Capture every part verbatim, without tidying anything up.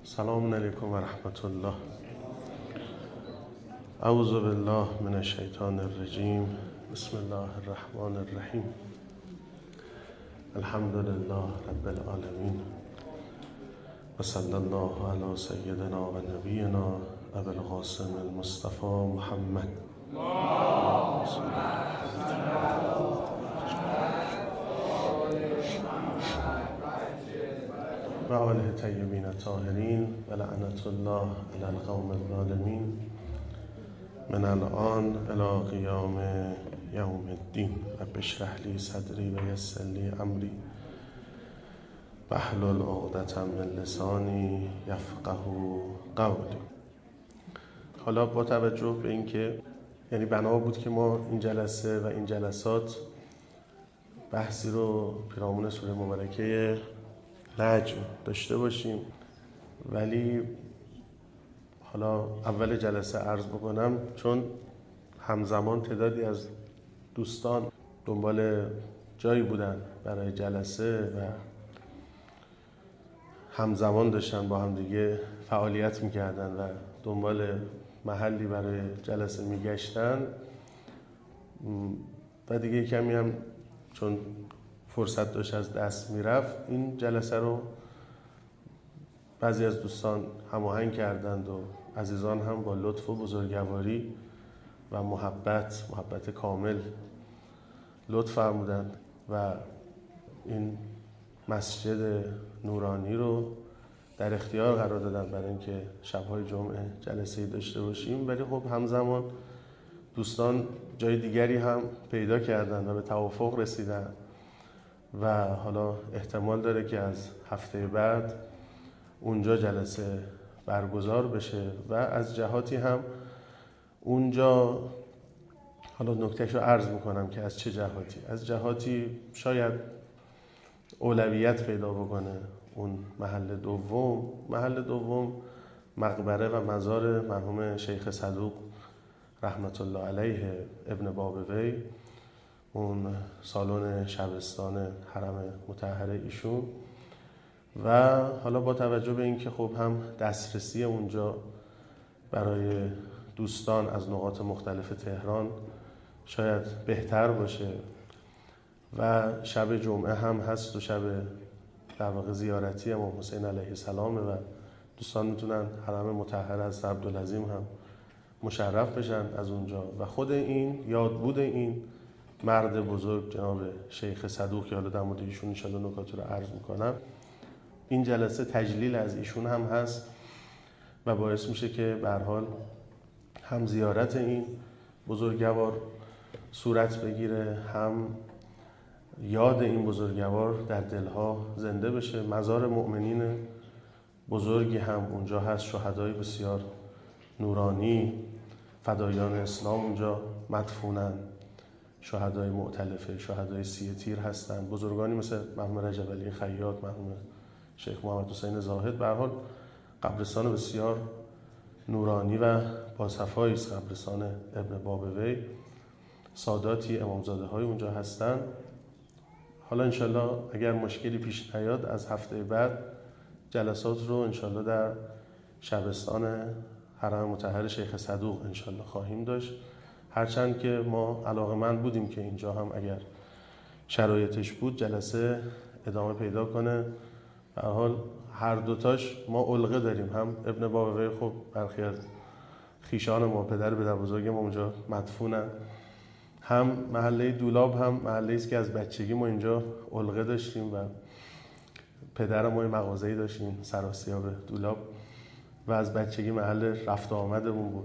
سلام علیکم و رحمت الله. اعوذ بالله من الشیطان الرجیم. بسم الله الرحمن الرحیم. الحمد لله رب العالمین و صلی الله علی سیدنا و نبینا ابی القاسم المصطفى محمد و آله طیبین الطاهرین و لعنت الله علی القوم الظالمین من الان الی قیام یوم الدین. رب اشرح لی صدری و یسر لی امری واحلل عقدة من لسانی یفقهوا قولی. حالا با توجه به اینکه یعنی بنا بود که ما این جلسه و این جلسات بحثی رو پیرامون سوره مبارکه نجم داشته باشیم، ولی حالا اول جلسه عرض بکنم چون همزمان تعدادی از دوستان دنبال جایی بودن برای جلسه و همزمان داشتن با هم دیگه فعالیت میکردن و دنبال محلی برای جلسه میگشتن و دیگه کمی هم چون فرصت داشت از دست میرفت، این جلسه رو بعضی از دوستان هماهنگ کردند و عزیزان هم با لطف و بزرگواری و محبت محبت کامل لطف فرمودند و این مسجد نورانی رو در اختیار قرار دادن برای اینکه شب‌های جمعه جلسه‌ای داشته باشیم. ولی خب همزمان دوستان جای دیگری هم پیدا کردند و به توافق رسیدن و حالا احتمال داره که از هفته بعد اونجا جلسه برگزار بشه و از جهاتی هم اونجا حالا نکتهش رو عرض میکنم که از چه جهاتی از جهاتی شاید اولویت پیدا بکنه اون محل دوم محل دوم مقبره و مزار مرحوم شیخ صدوق رحمت الله علیه ابن بابوی، اون سالن شبستان حرم مطهر ایشون. و حالا با توجه به اینکه خب هم دسترسی اونجا برای دوستان از نقاط مختلف تهران شاید بهتر باشه و شب جمعه هم هست و شب در واقع زیارتی امام حسین علیه السلام و دوستان میتونن حرم مطهر از عبدالعظیم هم مشرف بشن از اونجا و خود این یادبود این مرد بزرگ جناب شیخ صدوق که حالا در مورد ایشون ان شاءالله نکات رو عرض میکنم، این جلسه تجلیل از ایشون هم هست و باعث میشه که به هر حال هم زیارت این بزرگوار صورت بگیره، هم یاد این بزرگوار در دلها زنده بشه. مزار مؤمنین بزرگی هم اونجا هست، شهدای بسیار نورانی فدایان اسلام اونجا مدفونن، شهدای مؤتلفه، شهدای سیه تیر هستن، بزرگانی مثل مرحوم رجب علی خیاط، مرحوم شیخ محمد حسین زاهد. به هر حال قبرستان بسیار نورانی و باصفایی است قبرستان ابن بابوی. ساداتی امامزاده های اونجا هستن. حالا انشالله اگر مشکلی پیش نیاد از هفته بعد جلسات رو انشالله در شبستان حرم مطهر شیخ صدوق انشالله خواهیم داشت، هرچند که ما علاقه‌مند بودیم که اینجا هم اگر شرایطش بود جلسه ادامه پیدا کنه. به هر حال هر دوتاش ما علقه داریم، هم ابن بابوی خب برخی از خیشان ما پدر پدر بزرگ ما اونجا مدفونن، هم محله دولاب هم محله است که از بچگی ما اینجا علقه داشتیم و پدر ما مغازه‌ای داشتیم سراسیاب دولاب و از بچگی محل رفت و آمدمون بود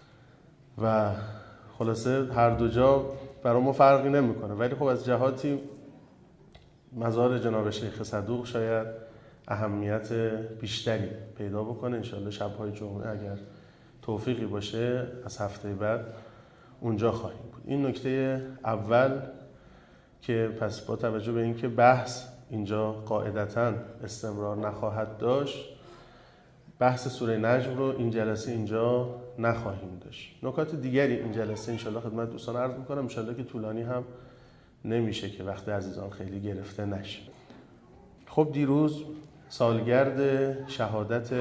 و خلاصه هر دو جا برای ما فرقی نمیکنه. ولی خب از جهاتی مزار جناب شیخ صدوق شاید اهمیت بیشتری پیدا بکنه. انشالله شب‌های جمعه اگر توفیقی باشه از هفته بعد اونجا خواهیم بود. این نکته اول که پس با توجه به اینکه بحث اینجا قاعدتاً استمرار نخواهد داشت، بحث سوره نجم رو این جلسه اینجا نخواهیم داشت. نکات دیگری این جلسه انشالله خدمت دوستان عرض میکنم، انشالله که طولانی هم نمیشه که وقت عزیزان خیلی گرفته نشه. خب دیروز سالگرد شهادت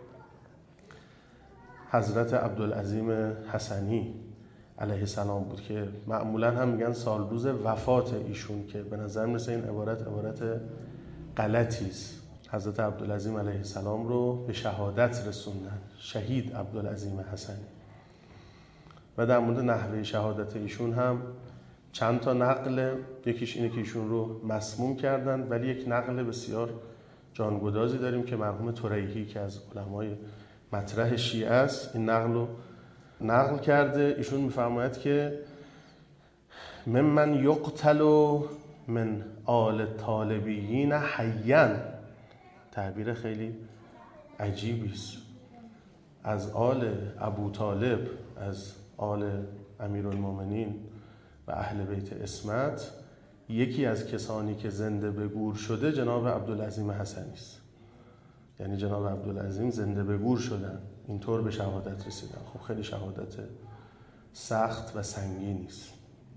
حضرت عبدالعظیم حسنی علیه السلام بود که معمولا هم میگن سال روز وفات ایشون، که به نظر مثل این عبارت عبارت غلطی است. حضرت عبدالعظیم علیه السلام رو به شهادت رسوندن، شهید عبدالعظیم حسنی. و در مورد نحوه شهادت ایشون هم چند تا نقل، یکیش اینه که ایشون رو مسموم کردن، ولی یک نقل بسیار جانگدازی داریم که مرحوم طریحی که از علمای مطرح شیعه است این نقل رو نقل کرده. ایشون میفرماید که ممن یقتل من آل طالبیین حیاً، تعبیر خیلی عجیبی است، از آل ابو طالب، از آل امیرالمومنین و اهل بیت عصمت، یکی از کسانی که زنده به گور شده جناب عبدالعظیم حسنی است. یعنی جناب عبدالعظیم زنده به گور شدن، اینطور به شهادت رسیدن. خب خیلی شهادت سخت و سنگینی است.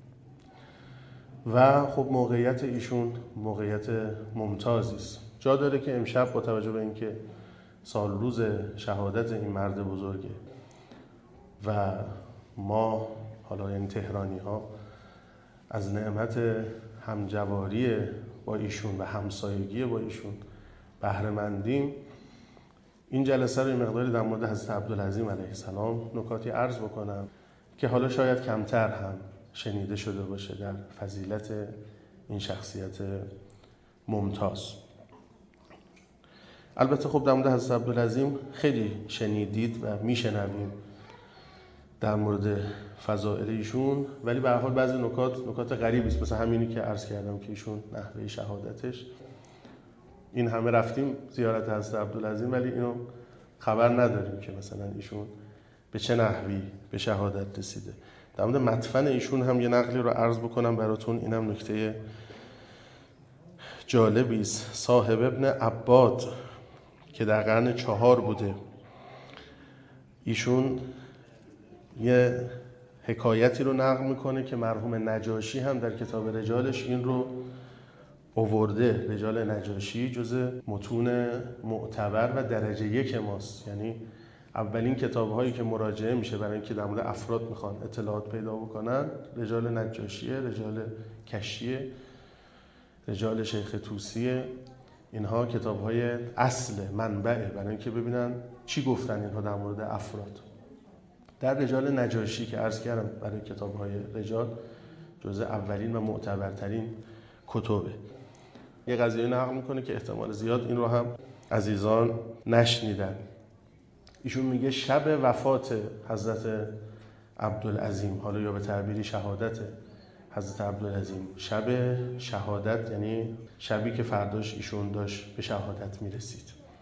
و خب موقعیت ایشون موقعیت ممتازی است. جا داره که امشب با توجه به اینکه سال روز شهادت این مرد بزرگه و ما حالا این تهرانی ها از نعمت همجواری با ایشون و همسایگی با ایشون بهره مندیم، این جلسه رو مقداری در مورد حضرت عبدالعظیم علیه السلام نکاتی عرض بکنم که حالا شاید کمتر هم شنیده شده باشه در فضیلت این شخصیت ممتاز. البته خب در مورد حضرت عبدالعظیم خیلی شنیدید و میشنویم در مورد فضائل ایشون، ولی به هر حال بعضی نکات نکات غریبی است، مثلا همینی که عرض کردم که ایشون نحوه شهادتش، این همه رفتیم زیارت حضرت عبدالعظیم ولی اینو خبر نداریم که مثلا ایشون به چه نحوی به شهادت رسیده. در مورد مدفن ایشون هم یه نقلی رو عرض بکنم براتون، اینم نکته جالبی است. صاحب ابن عباد که در قرن چهار بوده، ایشون یه حکایتی رو نقل میکنه که مرحوم نجاشی هم در کتاب رجالش این رو آورده. رجال نجاشی جزء متون معتبر و درجه یک ماست، یعنی اولین کتاب‌هایی که مراجعه میشه برای اینکه در مورد افراد میخوان اطلاعات پیدا بکنن رجال نجاشیه، رجال کشیه، رجال شیخ طوسیه. اینها کتاب‌های اصل منبعه برای اینکه ببینن چی گفتن اینها در مورد افراد. در رجال نجاشی که عرض کردم برای کتاب‌های رجال جزء اولین و معتبرترین کتبه. یه قضیه نقل میکنه که احتمال زیاد این رو هم عزیزان نشنیدن. ایشون میگه شب وفات حضرت عبدالعظیم، حالا یا به تعبیری شهادت حضرت عبدالعظیم، شب شهادت یعنی شبی که فرداش ایشون داشت به شهادت میرسید،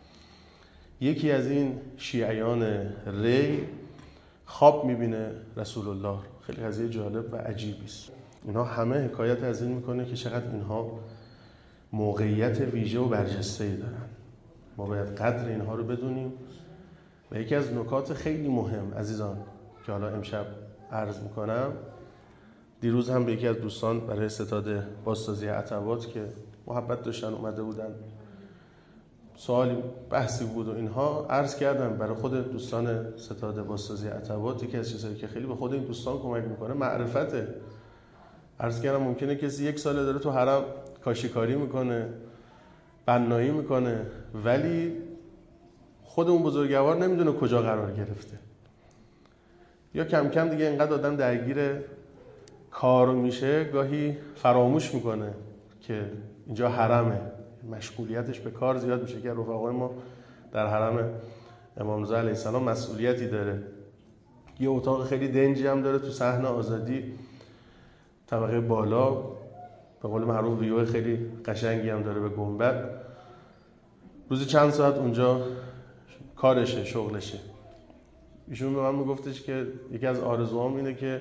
یکی از این شیعیان ری خواب میبینه رسول الله. خیلی قضیه جالب و عجیبی است. اینها همه حکایت از این میکنه که چقدر اینها موقعیت ویژه و برجسته‌ای دارن. ما باید قدر اینها رو بدونیم. و یکی از نکات خیلی مهم عزیزان که حالا امشب عرض میکنم، دیروز هم به یکی از دوستان برای ستاد بازسازی عتبات که محبت داشتن اومده بودن، سوالی بحثی بود و اینها عرض کردم برای خود دوستان ستاد بازسازی عتبات. یکی از چیزایی که خیلی به خود این دوستان کمک میکنه معرفته. عرض کردم ممکنه کسی یک ساله داره تو حرم کاشیکاری میکنه، بنایی میکنه، ولی خود اون بزرگوار نمیدونه کجا قرار گرفته، یا کم کم دیگه اینقدر آدم درگیر کار میشه گاهی فراموش میکنه که اینجا حرمه، مشغولیتش به کار زیاد میشه. که رفقای ما در حرم امام رضا علیه السلام مسئولیتی داره، یه اتاق خیلی دنجی هم داره تو صحن آزادی طبقه بالا، به قول معروف ویو خیلی قشنگی هم داره به گنبد. روزی چند ساعت اونجا کارشه، شغلشه. ایشون به من میگفتش که یکی از آرزوام اینه که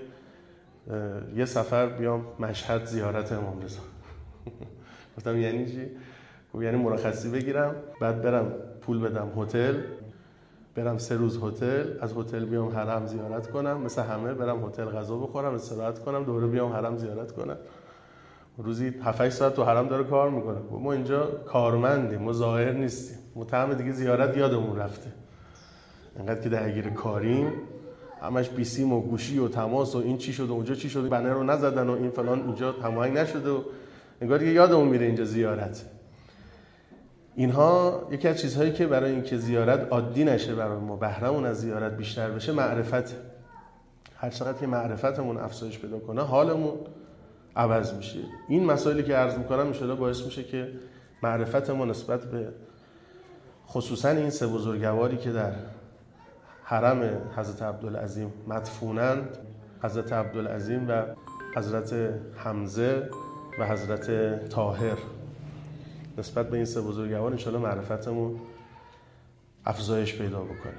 یه سفر بیام مشهد زیارت امام رضا. گفتم یعنی چی؟ گفت یعنی مرخصی بگیرم، بعد برم پول بدم هتل، برم سه روز هتل، از هتل بیام حرم زیارت کنم، مثل همه برم هتل غذا بخورم، استراحت کنم، دوباره بیام حرم زیارت کنم. روزی هفت هشت ساعت تو حرم داره کار میکنه. ما اینجا کارمندیم، ما ظاهر نیستیم. متهم دیگه زیارت یادمون رفته، انقدر که درگیر کاریم، همش بیسیم و گوشی و تماس و این چی شده اونجا چی شده، بنر رو نزدن و این فلان اینجا هماهنگ نشده و انگار دیگه یادمون میره اینجا زیارت. اینها یکی از چیزهایی که برای اینکه زیارت عادی نشه برای ما، بهره‌مون از زیارت بیشتر بشه، معرفت. هر چقدر که معرفتمون افزایش پیدا کنه حالمون عوض میشه. این مسائلی که عرض میکنم انشاءالله باعث میشه که معرفتمون نسبت به خصوصا این سه بزرگواری که در حرم حضرت عبدالعظیم مدفونند، حضرت عبدالعظیم و حضرت حمزه و حضرت طاهر، نسبت به این سه بزرگوار انشاءالله معرفتمون افزایش پیدا بکنه.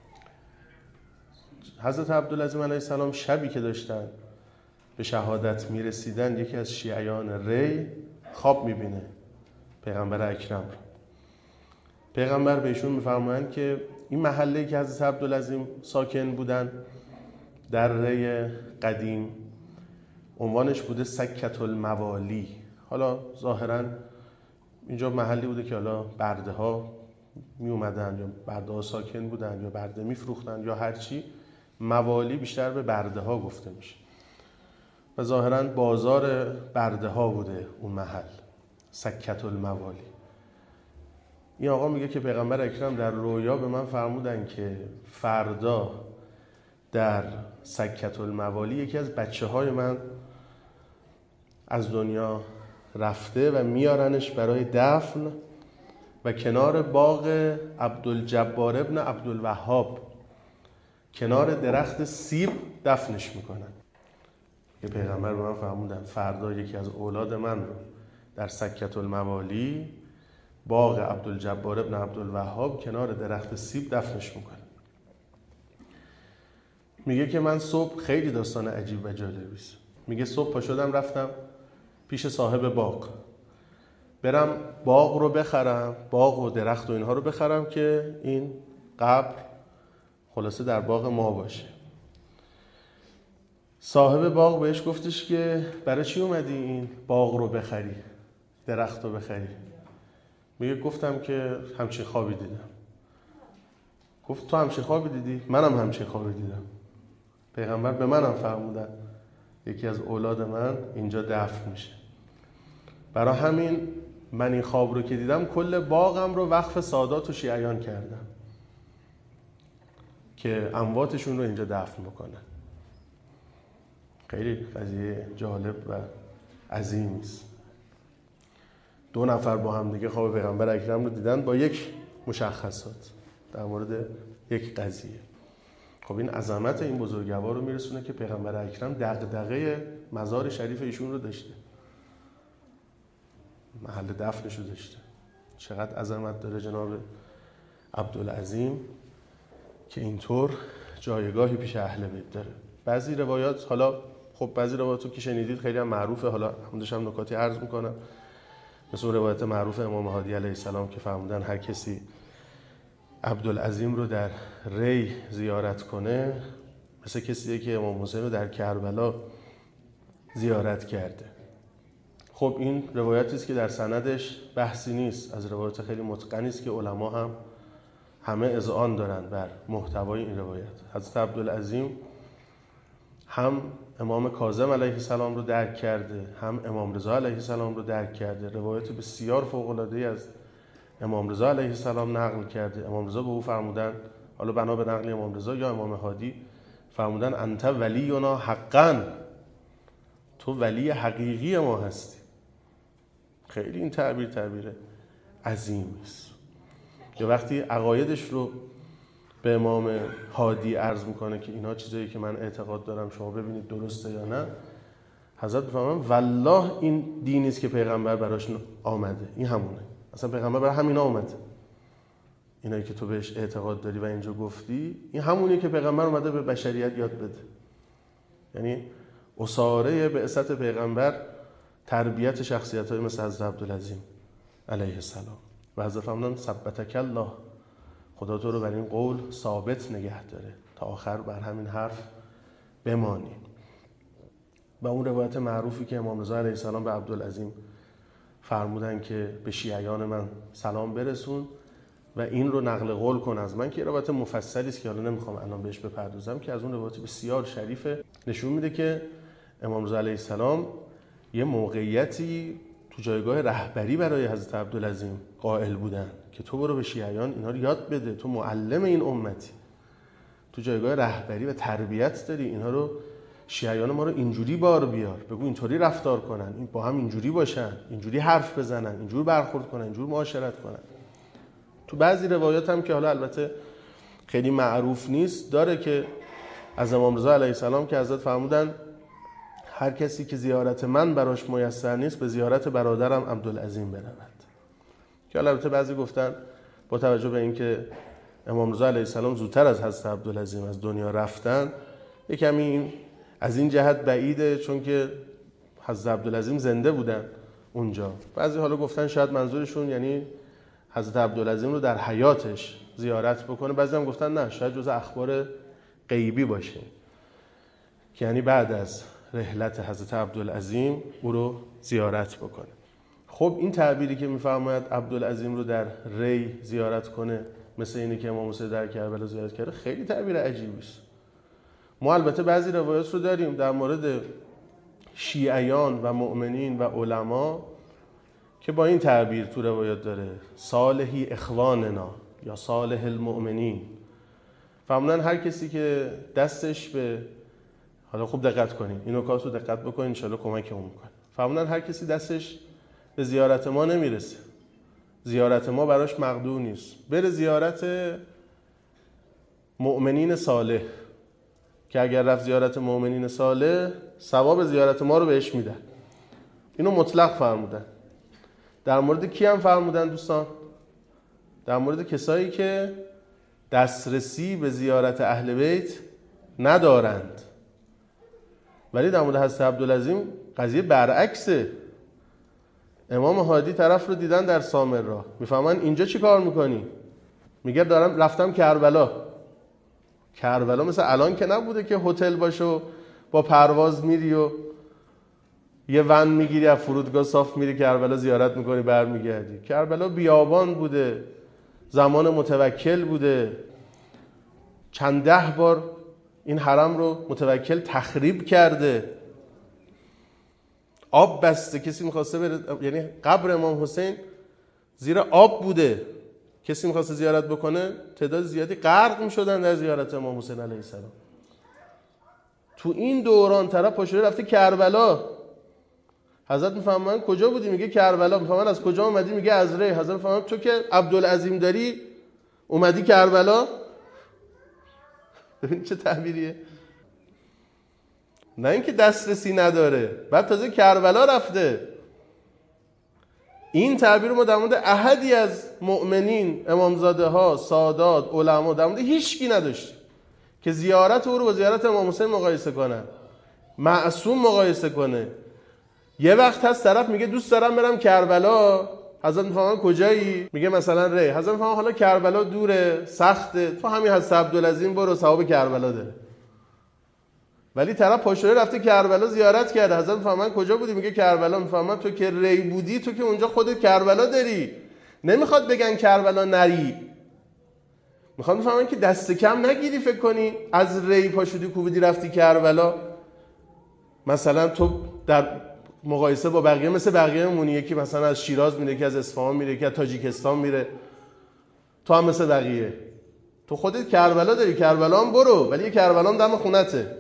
حضرت عبدالعظیم علیه السلام شبی که داشتن به شهادت میرسیدن، یکی از شیعیان ری خواب میبینه پیغمبر اکرم رو. پیغمبر بهشون میفرمایند که این محله که حضرت عبدالعظیم ساکن بودن در ری قدیم عنوانش بوده سکت الموالی. حالا ظاهراً اینجا محلی بوده که حالا برده ها می اومدن یا برده ها ساکن بودن یا برده می فروختن یا هرچی، موالی بیشتر به برده ها گفته میشه و ظاهراً بازار برده ها بوده اون محل، سکت الموالی. این آقا میگه که پیغمبر اکرم در رویا به من فرمودن که فردا در سکت الموالی یکی از بچه های من از دنیا رفته و میارنش برای دفن و کنار باغ عبدالجبار ابن عبدالوهاب، کنار درخت سیب دفنش میکنن. که پیغمبر به من فرمودن فردا یکی از اولاد من رو در سکت الموالی، باغ عبدالجبار ابن عبدالوهاب، کنار درخت سیب دفنش میکنن. میگه که من صبح، خیلی داستان عجیب و جالبی است، میگه صبح پا شدم رفتم پیش صاحب باغ، برم باغ رو بخرم، باغ و درخت و اینها رو بخرم که این قبر خلاصه در باغ ما باشه. صاحب باغ بهش گفتش که برای چی اومدی این باغ رو بخری، درخت رو بخری؟ میگه گفتم که همچین خوابی دیدم. گفت تو همچین خوابی دیدی؟ منم همچین خوابی دیدم. پیغمبر به منم فرمودن یکی از اولاد من اینجا دفن میشه. برای همین من این خواب رو که دیدم کل باغم رو وقف سادات و شیعیان کردم که امواتشون رو اینجا دفن بکنن. خیلی قضیه جالب و عظیمی است. دو نفر با هم دیگه خواب پیغمبر اکرم رو دیدن با یک مشخصات در مورد یک قضیه. خب این عظمت این بزرگوار رو میرسونه که پیغمبر اکرم دغدغه مزار شریف ایشون رو داشته، محل دفنش رو داشته. چقدر عظمت داره جناب عبدالعظیم که اینطور جایگاهی پیش اهل بیت داره. بعضی روایات، حالا خب بعضی روایاتو که شنیدید خیلی هم معروفه، حالا همونش هم نکاتی عرض میکنم، مثل روایت معروف امام هادی علیه السلام که فرمودن هر کسی عبدالعظیم رو در ری زیارت کنه مثل کسیه که امام حسین رو در کربلا زیارت کرده. خب این روایتی است که در سندش بحثی نیست، از روایت خیلی متقنی است که علما هم همه اذعان دارن بر محتوای این روایت. حضرت عبدالعظیم هم امام کاظم علیه السلام رو درک کرده، هم امام رضا علیه السلام رو درک کرده. روایت بسیار فوق‌العاده‌ای از امام رضا علیه السلام نقل کرده. امام رضا به او فرمودن، حالا بنا به نقل امام رضا یا امام هادی، فرمودن انت ولینا حقا، تو ولی حقیقی ما هستی. خیلی این تعبیر تعبیر عظیمی است. یا وقتی عقایدش رو به امام هادی عرض میکنه که اینا چیزایی که من اعتقاد دارم شما ببینید درسته یا نه، حضرت بفرمایند والله این دینی است که پیغمبر براش آمده، این همونه، اصلا پیغمبر برای همینا اومده. اینایی که تو بهش اعتقاد داری و اینجا گفتی این همونیه که پیغمبر اومده به بشریت یاد بده. یعنی اساره بعثت پیغمبر تربیت شخصیت‌های مثل حضرت عبدالعظیم علیه السلام و حضرت فرمودن ثبتک الله، خدا تو رو بر این قول ثابت نگه داره تا آخر بر همین حرف بمانی. و اون روایت معروفی که امام رضا علیه السلام به عبدالعظیم فرمودن که به شیعیان من سلام برسون و این رو نقل قول کن از من، که روایت مفصلی است که حالا نمیخوام الان بهش بپردازم، که از اون روایت بسیار شریفه نشون میده که امام رضا علیه السلام یه موقعیتی تو جایگاه رهبری برای حضرت عبدالعظیم قائل بودن که تو برو به شیعیان اینا رو یاد بده، تو معلم این امتی، تو جایگاه رهبری و تربیت داری، اینها رو شیعیان ما رو اینجوری بار بیار، بگو اینطوری رفتار کنن، این با هم اینجوری باشن، اینجوری حرف بزنن، اینجوری برخورد کنن، اینجوری معاشرت کنن. تو بعضی روایات هم که حالا البته خیلی معروف نیست داره که از امام رضا علیه السلام که حضرت فرمودن هر کسی که زیارت من براش میسر نیست به زیارت برادرم عبدالعظیم برود. که البته بعضی گفتن با توجه به اینکه امام رضا علیه السلام زودتر از حضرت عبدالعظیم از دنیا رفتن یک کمی از این جهت بعیده، چون که حضرت عبدالعظیم زنده بودن اونجا. بعضی حالا گفتن شاید منظورشون یعنی حضرت عبدالعظیم رو در حیاتش زیارت بکنه، بعضی هم گفتن نه شاید جزء اخبار غیبی باشه که یعنی بعد از رحلت حضرت عبدالعظیم او رو زیارت بکنه. خب این تعبیری که میفرماید عبدالعظیم رو در ری زیارت کنه مثل اینی که امام حسین در کربلا زیارت کرده خیلی تعبیر عجیبی است. ما البته بعضی روایات رو داریم در مورد شیعیان و مؤمنین و علما که با این تعبیر تو روایات داره صالحی اخواننا یا صالح المؤمنین. فرمودن هر کسی که دستش به، حالا خوب دقت کنین این نکات رو دقت بکنین ان شاءالله کمکمون میکنه. فرمودن هر کسی دستش به زیارت ما نمیرسه، زیارت ما براش مقدور نیست، بره زیارت مؤمنین صالح که اگر رفت زیارت مؤمنین صالح ثواب زیارت ما رو بهش میدن. اینو مطلق فرمودن. در مورد کی هم فرمودن دوستان؟ در مورد کسایی که دسترسی به زیارت اهل بیت ندارند. ولی در مورد حضرت عبدالعظیم قضیه برعکسه. امام هادی طرف رو دیدن در سامرا، میفهمن اینجا چی کار میکنی؟ میگه دارم رفتم کربلا. کربلا مثل الان که نبوده که هتل باشه و با پرواز میری و یه ون میگیری از فرودگاه صاف میری کربلا زیارت میکنی برمیگردی. کربلا بیابان بوده، زمان متوکل بوده، چند ده بار این حرم رو متوکل تخریب کرده، آب بسته، کسی میخواسته بره، یعنی قبر امام حسین زیر آب بوده، کسی میخواسته زیارت بکنه تعداد زیادی غرق میشدن در زیارت امام حسین علیه السلام. تو این دوران طرف پاشوری رفته کربلا. حضرت میفهمن کجا بودی؟ میگه کربلا. میفهمن از کجا اومدی؟ میگه از ری. حضرت میفهمن تو که عبدالعظیم داری اومدی کربلا؟ ببین چه تعبیریه. نه اینکه دسترسی نداره، بعد تازه کربلا رفته. این تعبیر ما در مورد احدی از مؤمنین، امامزاده ها، سادات، علما، در مورد هیچ کی نداشتیم که زیارت او رو با زیارت امام حسین مقایسه کنه، معصوم مقایسه کنه. یه وقت هست طرف میگه دوست دارم برم کربلا. حضرت میفهمن کجایی؟ میگه مثلا ری. حضرت میفهمن حالا کربلا دوره، سخته، تو همین حضرت عبدالعظیم برو، ثواب کربلا داره. ولی طرف پاشوره رفته کربلا زیارت کرده. حضرت میفهمن کجا بودی؟ میگه کربلا. میفهمن تو که ری بودی، تو که اونجا خودت کربلا داری. نمیخواد بگن کربلا نری، میخواد میفهمن که دست کم نگیری. فکر کنی از ری پاشودی کوبیدی رفتی کربلا، مثلا تو در مقایسه با بقیه مثل بقیه مونی، یکی مثلا از شیراز میره، یکی از اصفهان میره، یکی از تاجیکستان میره، تو هم مثل بقیه. تو خودت کربلا داری، کربلا هم برو، ولی یه کربلا هم دم خونته.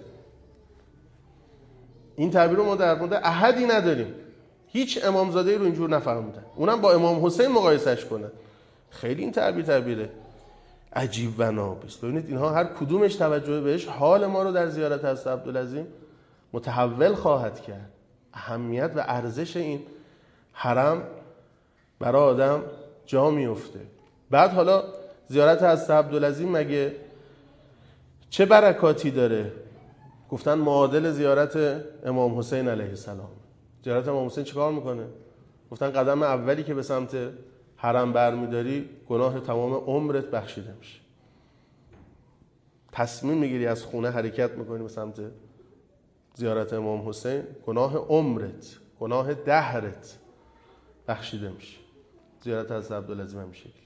این تعبیر رو ما در مورد احدی نداریم. هیچ امامزاده‌ای رو اینجور نفهمیدن، اونم با امام حسین مقایسهش کنن. خیلی این تعبیر تعبیره عجیب و نابست. ببینید اینها هر کدومش توجه بهش حال ما رو در زیارت حضرت عبدالعظیم متحول خواهد کرد. اهمیت و ارزش این حرم برای آدم جا میفته. بعد حالا زیارت حضرت عبدالعظیم مگه چه برکاتی داره؟ گفتن معادل زیارت امام حسین علیه السلام. زیارت امام حسین چیکار میکنه؟ گفتن قدم اولی که به سمت حرم برمیداری گناه تمام عمرت بخشیده میشه. تصمیم میگیری از خونه حرکت میکنی به سمت زیارت امام حسین گناه عمرت، گناه دهرت بخشیده میشه. زیارت حضرت عبدالعظیم هم شکلی.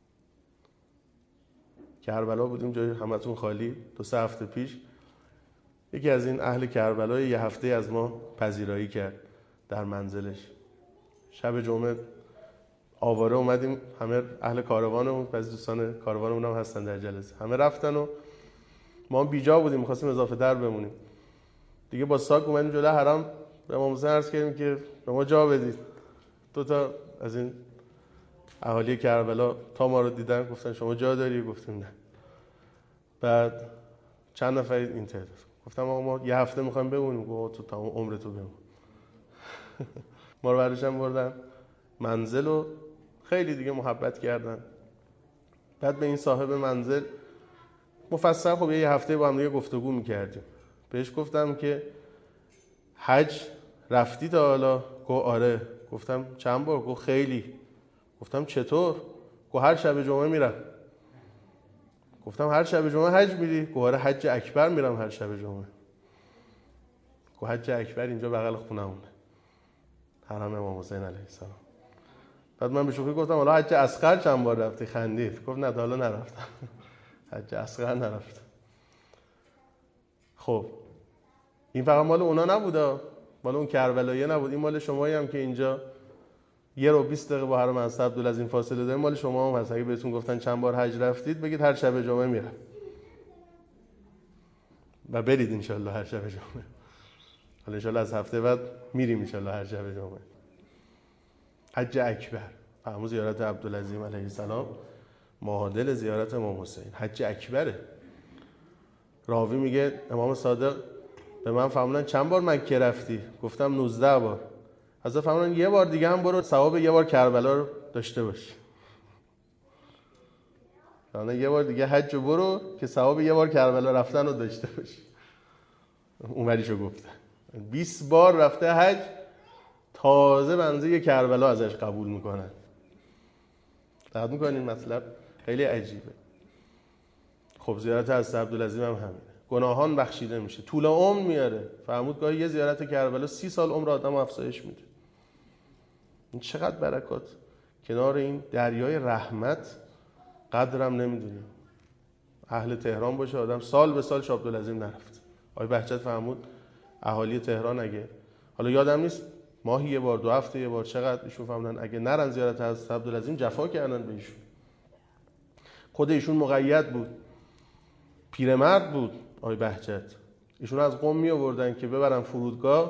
کربلا بودیم، جای همتون خالی. دو سه هفته پیش یکی از این اهل کربلا یه هفته از ما پذیرایی کرد در منزلش. شب جمعه آواره اومدیم، همه اهل کاروانمون، بعضی دوستان کاروانمون هم هستن در جلسه، همه رفتن و ما بیجا بودیم، می‌خواستیم اضافه در بمونیم. دیگه با ساک اومدیم جلوی حرم، به امام حسین عرض کردیم که به ما جا بدید. دو تا از این اهالی کربلا تا ما رو دیدن گفتن شما جا داری؟ گفتیم نه. بعد چند نفر این تعداد گفتم آقا ما یه هفته می‌خوایم بمونیم. گفت تو تمام عمرتو بمون. ما رو برشون بردن منزل و خیلی دیگه محبت کردن. بعد به این صاحب منزل مفصل خب یه هفته با هم دیگه گفتگو می‌کردیم. بهش گفتم که حج رفتی تا حالا؟ گفت آره. گفتم چند بار؟ گفت خیلی. گفتم چطور؟ گفت هر شب جمعه میرم. گفتم هر شب جمعه حج میری؟ گفت آره حج اکبر میرم هر شب جمعه. گفت حج اکبر اینجا بغل خونمونه، حرم امام حسین علیه السلام. بعد من به شوخی گفتم حالا حج اصغر چند بار رفتی؟ خندید. گفت نه تا حالا نرفتم. حج اصغر نرفتم. خب این فقط مال اونا نبوده، مال اون کربلاییه نبود، این مال شمایی هم که اینجا یه رو بیست دقیقه با حرم حضرت عبدالعظیم فاصله داریم، مال شما هم هست. اگه بهتون گفتن چند بار حج رفتید بگید هر شب جمعه میرم و برید انشالله هر شب جمعه. حالا انشالله از هفته بعد میریم انشالله هر شب جمعه. حج اکبر، همون زیارت عبدالعظیم علیه السلام معادل زیارت امام حسین. حج اکبره. راوی میگه امام صادق به من فرمودن چند بار مکه رفتی؟ گفتم نوزده بار. حضرت فرمودن یه بار دیگه هم برو ثواب یه بار کربلا رو داشته باشی. یعنی یه بار دیگه حج رو برو که ثواب یه بار کربلا رفتن رو داشته باشی. اونوریشو گفتن بیست بار رفته حج، تازه بنزه کربلا ازش قبول میکنن. دقت میکنین مطلب خیلی عجیبه. خب زیارت حضرت عبدالعظیم هم همینه، گناهان بخشیده میشه، طول عمر میاره. فرمود گاهی یه زیارت کربلا سی سال عمر آدمو افزایش میده. این چقدر برکات کنار این دریای رحمت، قدرم نمیدونیم. اهل تهران باشه آدم سال به سال شاه عبدالعظیم نرفت. آقای بهجت فرمود اهالی تهران اگه حالا یادم نیست ماهی یه بار، دو هفته یه بار، چقدر ایشون فرمودن اگه نرن زیارت حضرت عبدالعظیم جفا کردن به ایشون. خود ایشون مقید بود، پیرمرد بود آقای بهجت. ایشون از قم می آوردن که ببرن فرودگاه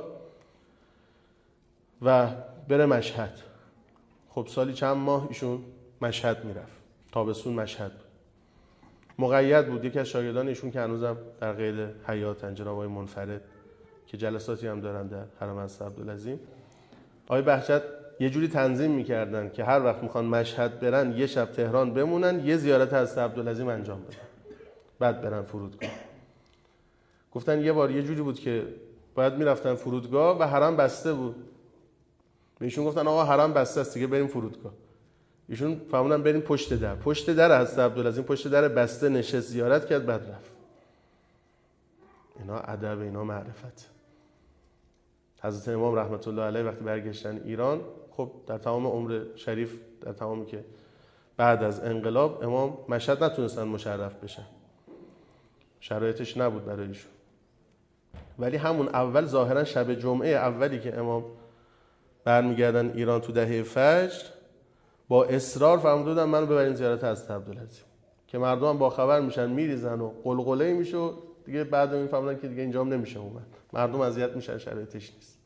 و بره مشهد. خب سالی چند ماه ایشون مشهد میرفت، تابستون مشهد. مقید بود. یکی از شاگردان ایشون که هنوزم در قید حیاتن، جناب آقای منفرد که جلساتی هم دارن در حرم حضرت عبدالعظیم، آقای بهجت یه جوری تنظیم میکردن که هر وقت میخوان مشهد برن یه شب تهران بمونن، یه زیارت حضرت عبدالعظیم انجام بدن، بعد برن فرودگاه. گفتن یه بار یه جوری بود که باید میرفتن فرودگاه و حرم بسته بود. بهشون گفتن آقا حرم بسته است دیگه بریم فرودگاه. ایشون فهموندن بریم پشت در. پشت در حضرت عبدالعظیم، پشت در بسته نشست، زیارت کرد، بعد رفت. اینا ادب، اینا معرفت. حضرت امام رحمت الله علیه وقتی برگشتن ایران، خب در تمام عمر شریف، در تمامی که بعد از انقلاب امام مشهد نتونستن مشرف بشن، شرایطش نبود برایشون. ولی همون اول ظاهرا شب جمعه اولی که امام برمیگردن ایران تو دهه فجر، با اصرار فرمودن منو ببرین زیارت حضرت عبدالعظیم، که مردم هم با خبر میشن میریزن و قلقله میشه و دیگه بعد این فهمیدن که دیگه اینجام نمیشه اومد، مردم اذیت میشن، شرایطش نیست.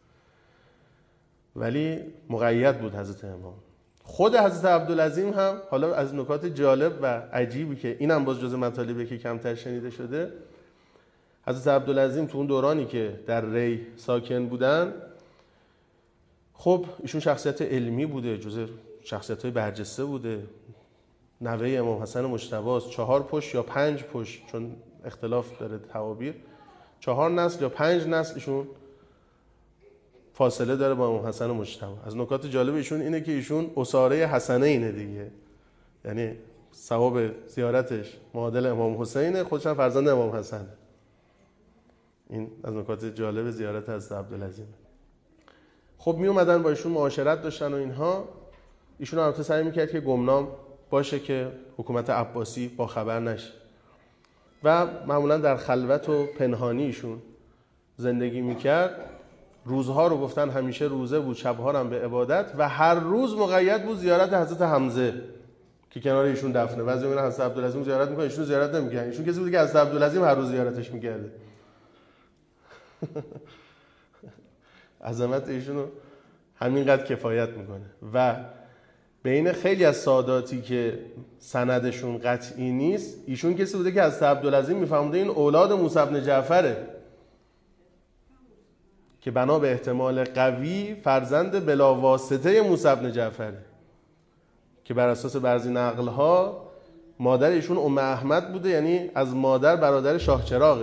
ولی مقید بود حضرت امام. خود حضرت عبدالعظیم هم حالا از نکات جالب و عجیبی که اینم باز جز مطالبی که کمتر شنیده شده، حضرت عبدالعظیم تو اون دورانی که در ری ساکن بودن، خب ایشون شخصیت علمی بوده، جز شخصیت‌های برجسته بوده، نوه امام حسن مجتبی است، چهار پشت یا پنج پشت، چون اختلاف داره تعابیر، چهار نسل یا پنج نسل ایشون فاصله داره با امام حسن مجتبی. از نکات جالب ایشون اینه که ایشون اساره حسنه اینه دیگه، یعنی ثواب زیارتش معادل امام حسینه، خودش هم فرزند امام حسن. این از نکات جالب زیارت حضرت عبدالعظیم. خب می اومدن با ایشون معاشرت داشتن و اینها. ایشون البته سعی میکرد که گمنام باشه که حکومت عباسی با خبر نشه و معمولا در خلوت و پنهانی ایشون زندگی میکرد. روزها رو گفتن همیشه روزه بود، شبها هم به عبادت و هر روز مقید بود زیارت حضرت حمزه که کنار ایشون دفنه. بعضی میگن حضرت عبدالعظیم زیارت میکنه، ایشون زیارت نمیکنه. ایشون کسی بود که حضرت عبدالعظیم هر روز زیارتش میکرده. عظمت ایشونو همینقدر کفایت میکنه. و بین خیلی از ساداتی که سندشون قطعی نیست، ایشون کسی بوده که حضرت عبدالعظیم میفهمده این اولاد موسی بن جعفره که بنا به احتمال قوی فرزند بلاواسطه موسی بن جعفره که بر اساس بعضی نقل‌ها مادر ایشون ام احمد بوده، یعنی از مادر برادر شاه چراغه.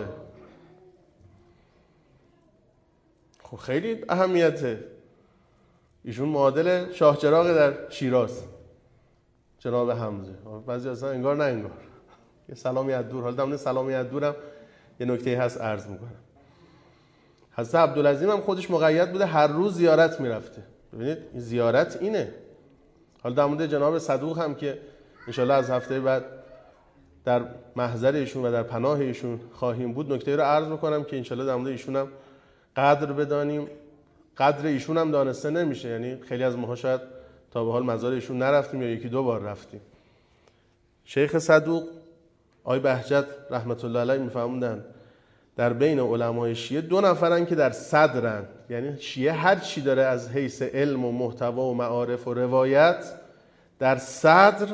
خب خیلی اهمیته. ایشون معادل شاه چراغ در شیراز، جناب حمزه. بعضی اصلا انگار نه انگار. یه سلامی از دور. حالا دمونه سلامی از دورم یه نکته هست عرض میکنم. حضرت عبدالعظیم هم خودش مقید بوده هر روز زیارت میرفته. ببینید این زیارت اینه. حالا در مورد جناب صدوق هم که انشالله از هفته بعد در محضر ایشون و در پناه ایشون خواهیم بود، نکته رو عرض میکنم که انشالله در مورد ایشون هم قدر بدانیم. قدر ایشون هم دانسته نمیشه، یعنی خیلی از ماها شاید تا به حال مزار ایشون نرفتیم یا یکی دو بار رفتیم. شیخ صدوق آقای بهجت رحمت الله علیه میفهموندن در بین علمای شیعه دو نفرن که در صدرن، یعنی شیعه هر چی داره از حیث علم و محتوا و معارف و روایت در صدر،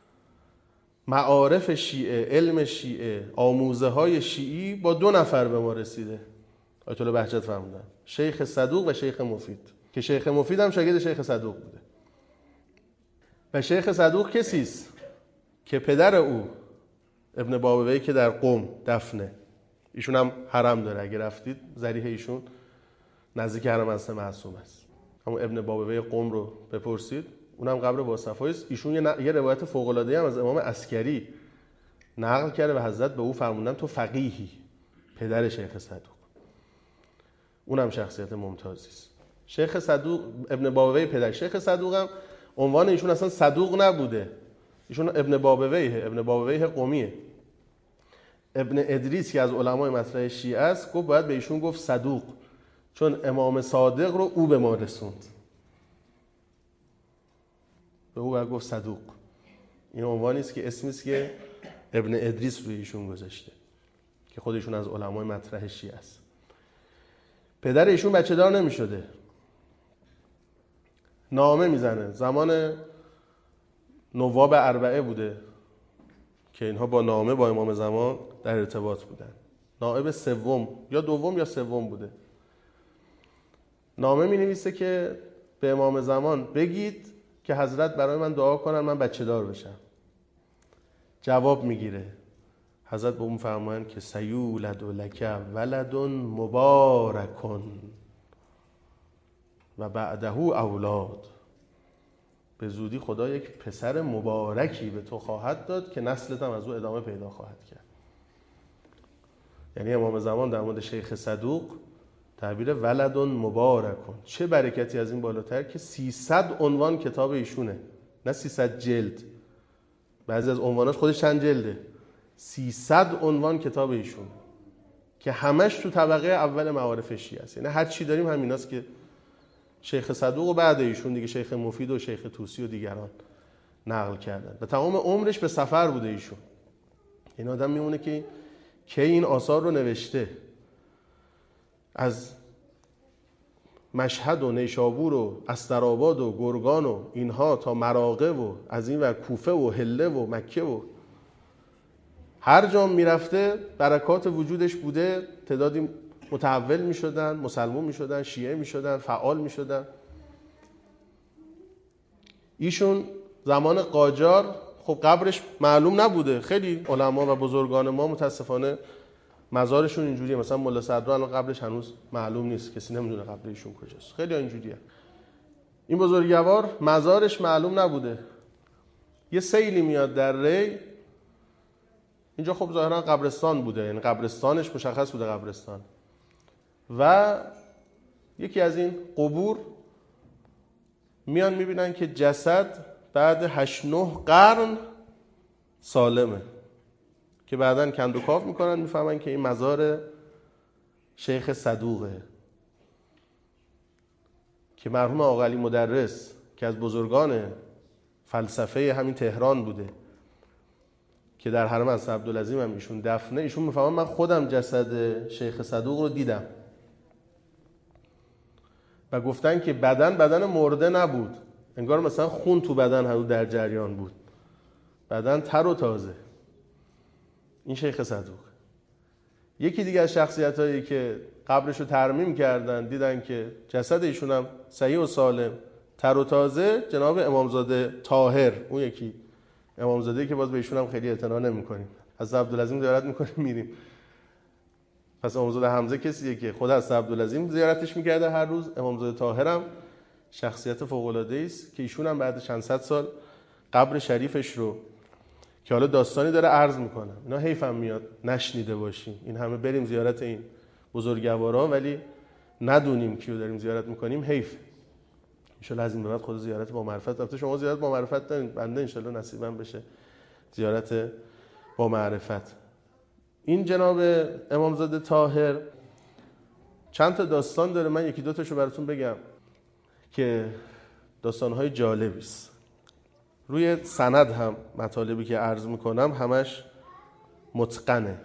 معارف شیعه، علم شیعه، آموزه های شیعی با دو نفر به ما رسیده. آیت الله بهجت فرمودن شیخ صدوق و شیخ مفید، که شیخ مفید هم شاگرد شیخ صدوق بوده. و شیخ صدوق کسیست که پدر او ابن بابوی که در قم دفنه، ایشون هم حرم داره. اگه رفتید ضریح ایشون نزدیک حرم حضرت معصوم است. همون ابن بابوی قم رو بپرسید، اونم قبر با صفایی است. ایشون یه, ن... یه روایت فوق العاده هم از امام عسکری نقل کرده و حضرت به او فرمودن تو فقیهی، پدر شیخ صدوق. اونم شخصیت ممتازی است. شیخ صدوق ابن بابوی پدر شیخ صدوق هم عنوان ایشون اصلا صدوق نبوده، ایشون ابن بابویه، ابن بابویه قمیه. ابن ادریس که از علمای مطرح شیعه است گفت باید به ایشون گفت صدوق، چون امام صادق رو او به ما رسوند، به او باید گفت صدوق. این عنوانی است که اسمی است که ابن ادریس روی ایشون گذاشته که خودشون از علمای مطرح شیعه است. پدر ایشون بچه دار نمی شده، نامه میزنه. زمان نواب اربعه بوده که اینها با نامه با امام زمان در ارتباط بودن. نائب سوم یا دوم یا سوم بوده. نامه می نویسه که به امام زمان بگید که حضرت برای من دعا کنن من بچه دار بشم. جواب میگیره. حضرت به اون فرمایند که سیولد لک ولد مبارکن و بعده اولاد، به زودی خدا یک پسر مبارکی به تو خواهد داد که نسلت هم از او ادامه پیدا خواهد کرد. یعنی امام زمان در مورد شیخ صدوق تعبیر ولد مبارکن، چه برکتی از این بالاتر که سیصد عنوان کتاب ایشونه، نه سیصد جلد. بعضی از عنواناش خودش چند جلده. سیصد عنوان کتاب ایشون که همش تو طبقه اول معارف شیعه است. یعنی هر چی داریم همیناست که شیخ صدوق و بعد ایشون دیگه شیخ مفید و شیخ طوسی و دیگران نقل کردن. و تمام عمرش به سفر بوده ایشون. این آدم میمونه که کی این آثار رو نوشته، از مشهد و نیشابور و استرآباد و گرگان و اینها تا مراغه و از این ور کوفه و حله و مکه و هر جا میرفته برکات وجودش بوده. تعدادی متحول میشدن، مسلمون میشدن، شیعه میشدن، فعال میشدن. ایشون زمان قاجار خب قبرش معلوم نبوده. خیلی علما و بزرگان ما متاسفانه مزارشون اینجوریه. مثلا ملا صدرا الان قبرش هنوز معلوم نیست، کسی نمیدونه قبر ایشون کجاست. خیلی اینجوریه. این بزرگوار مزارش معلوم نبوده. یه سیلی میاد در ری، اینجا خب ظاهرا قبرستان بوده، یعنی قبرستانش مشخص بوده قبرستان. و یکی از این قبور میان میبینن که جسد بعد هشت نه قرن سالمه، که بعدن کندوکاو میکنن میفهمن که این مزار شیخ صدوقه که مرحوم آقا علی مدرس که از بزرگان فلسفه همین تهران بوده که در حرم از عبدالعظیم هم ایشون دفنه، ایشون میفهمن من خودم جسد شیخ صدوق رو دیدم و گفتن که بدن بدن مرده نبود، انگار مثلا خون تو بدن هنوز در جریان بود، بدن تر و تازه. این شیخ صدوق. یکی دیگه از شخصیتایی که قبرشو ترمیم کردن دیدن که جسد ایشون هم صحیح و سالم تر و تازه، جناب امامزاده طاهر، اون یکی امامزاده که باز به ایشون هم خیلی اعتنا نمی‌کنیم، از عبدالعظیم زیارت می‌کنیم میریم. پس امامزاده حمزه کسیه که خود از عبدالعظیم زیارتش می‌کرده هر روز. امامزاده طاهر هم شخصیت فوق‌العاده‌ای است که ایشون هم بعد چند صد سال قبر شریفش رو که حالا داستانی داره عرض میکنم، اینا حیفم میاد نشنیده باشیم، این همه بریم زیارت این بزرگوارا ولی ندونیم کیو داریم زیارت میکنیم، حیف. ان شاء الله از این به بعد خود زیارت با معرفت، البته شما زیارت با معرفت دارین، بنده ان شاء الله نصیبم بشه زیارت با معرفت. این جناب امامزاده طاهر چند تا داستان داره، من یکی دو تاشو براتون بگم که داستان‌های جالبی است. روی سند هم مطالبی که عرض میکنم همش متقنه.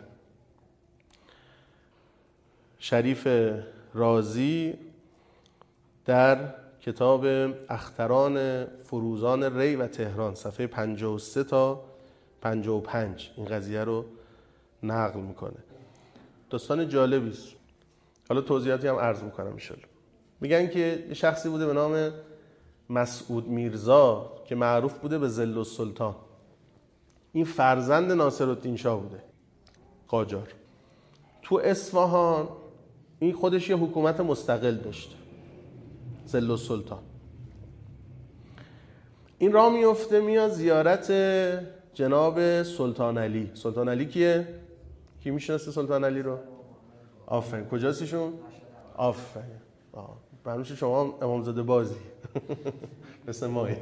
شریف رازی در کتاب اختران فروزان ری و تهران صفحه پنجاه و سه تا پنجاه و پنج این قضیه رو نقل میکنه. داستان جالبی است، حالا توضیحاتی هم عرض میکنم ان شاء الله. میگن که یه شخصی بوده به نام مسعود میرزا که معروف بوده به ظل السلطان. این فرزند ناصرالدین شاه بوده قاجار. تو اصفهان این خودش یه حکومت مستقل داشته، ظل السلطان. این راه میفته میاد زیارت جناب سلطان علی. سلطان علی کیه؟ کی میشناسه سلطان علی رو؟ آفرین. کجاست ایشون؟ آفرین. آه. برنوش شما امامزاده بازی مثل مایی.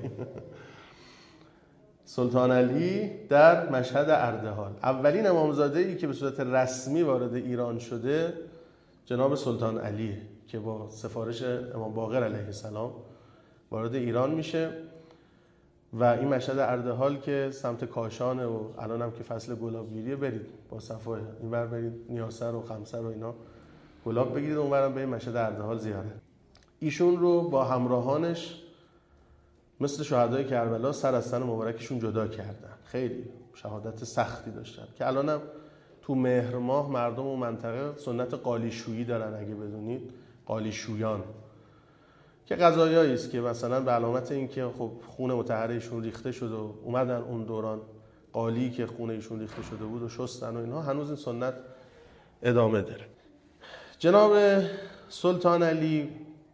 سلطان علی در مشهد اردهال، اولین امامزاده‌ای که به صورت رسمی وارد ایران شده جناب سلطان علیه که با سفارش امام باقر علیه السلام وارد ایران میشه و این مشهد اردهال که سمت کاشانه و الان هم که فصل گلابگیریه، برید با صفای اینور برید نیاسر و خمسر و اینا گلاب بگیرید، اونورم برید مشهد اردهال زیارت. ایشون رو با همراهانش مثل شهدای کربلا سر از تن مبارکشون جدا کردن، خیلی شهادت سختی داشتن که الانم تو مهر ماه مردم اون منطقه سنت قالیشویی دارن، اگه بدونید قالیشویان که قضایایی است که مثلا به علامت این که خب خون مطهر ایشون ریخته شده و اومدن اون دوران قالی که خون ایشون ریخته شده بود و شستن و اینها، هنوز این سنت ادامه داره. جناب سلطان علی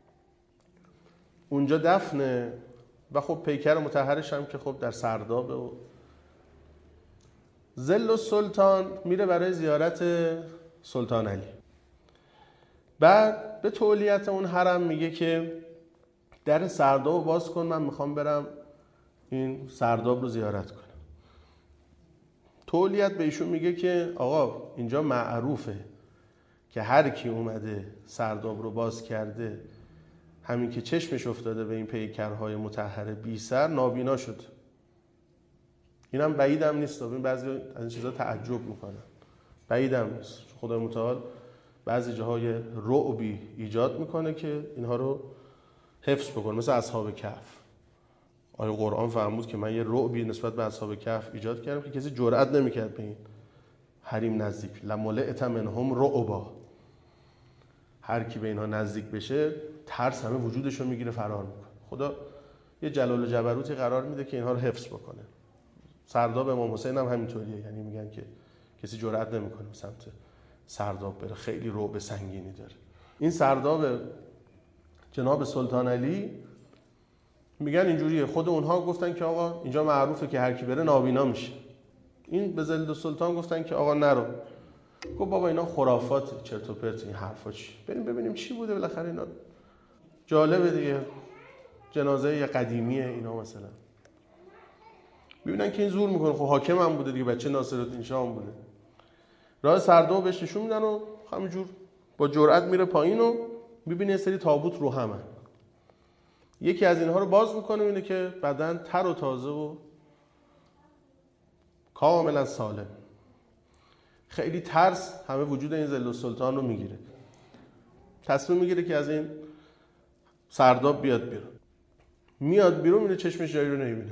اونجا دفنه و خب پیکر مطهرش هم که خب در سردابه و ظل السلطان میره برای زیارت سلطان علی. بعد به تولیت اون حرم میگه که در سرداب باز کن، من میخوام برم این سرداب رو زیارت کنم. تولیت به ایشون میگه که آقا اینجا معروفه که هر کی اومده سرداب رو باز کرده، همین که چشمش افتاده به این پیکرهای مطهر بی سر نابینا شد. اینم بعیدم نیست، ببین بعضی از این چیزا تعجب میکنن، بعیدم نیست. خدای متعال بعضی جاهای رعبی ایجاد میکنه که اینها رو حفظ بکنه، مثل اصحاب کهف. آیه قرآن فرمود که من یه رعبی نسبت به اصحاب کهف ایجاد کردم که کسی جرئت نمیکرد به این حریم نزدیک. لملئت منهم رعبا، هر کی به اینها نزدیک بشه ترس همه وجودش رو میگیره فرار میکنه. خدا یه جلال و جبروتی قرار میده که اینها رو حفظ بکنه. سرداب امام حسین هم همینطوریه، یعنی میگن که کسی جرئت نمیکنه سمت سرداب بره، خیلی رعب سنگینی داره. این سرداب جناب سلطان علی میگن اینجوریه، خود اونها گفتن که آقا اینجا معروفه که هر کی بره نابینا میشه. این به ظل السلطان گفتن که آقا نرو، گفت بابا اینا خرافات، چرت و پرت، این حرفا چی؟ بریم ببینیم چی بوده بالاخره. اینا جالبه دیگه، جنازه یه قدیمیه اینا مثلا. ببینن که این زور میکنه. خب حاکم هم بوده دیگه، بچه ناصرالدین شاه هم بوده. راه سردو بهش نشون میدن و همینجور با جرأت میره پایین و میبینه یه سری تابوت رو همه. یکی از اینها رو باز میکنه، اینه که بدن تر و تازه و کاملا سالم. خیلی ترس همه وجود این ظل السلطان رو میگیره. تصمیم میگیره که از این سرداب بیاد بیرون. میاد بیرون، میره چشمش جایی رو نمیبینه.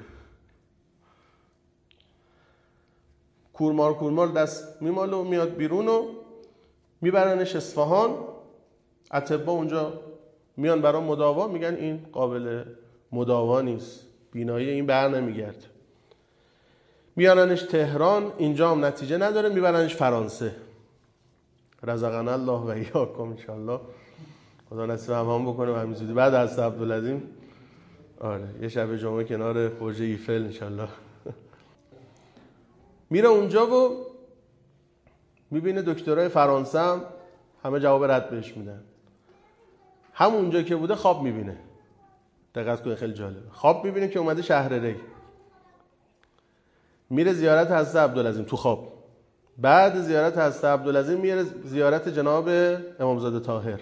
کورمار کورمار دست میماله و میاد بیرون و میبرنش اصفهان. اطباء اونجا میان برای مداوا، میگن این قابل مداوا نیست، بینایی این بر نمیگرده. میارنش تهران، اینجا هم نتیجه نداره، میبرنش فرانسه. رزقنا الله و ایاکم ان شاء الله. خدا نصیب هم بکنه و همین زودی بعد از عبدالعظیم آره یه شب جمعه کنار برج ایفل ان شاء الله. میره اونجا و میبینه دکترای فرانسه هم همه جواب رد بهش میدن. همونجا که بوده خواب میبینه. دقت کنید خیلی جالبه. خواب میبینه که اومده شهر ری. میره زیارت حضرت عبدالعظیم تو خواب. بعد زیارت حضرت عبدالعظیم میره زیارت جناب امامزاده طاهر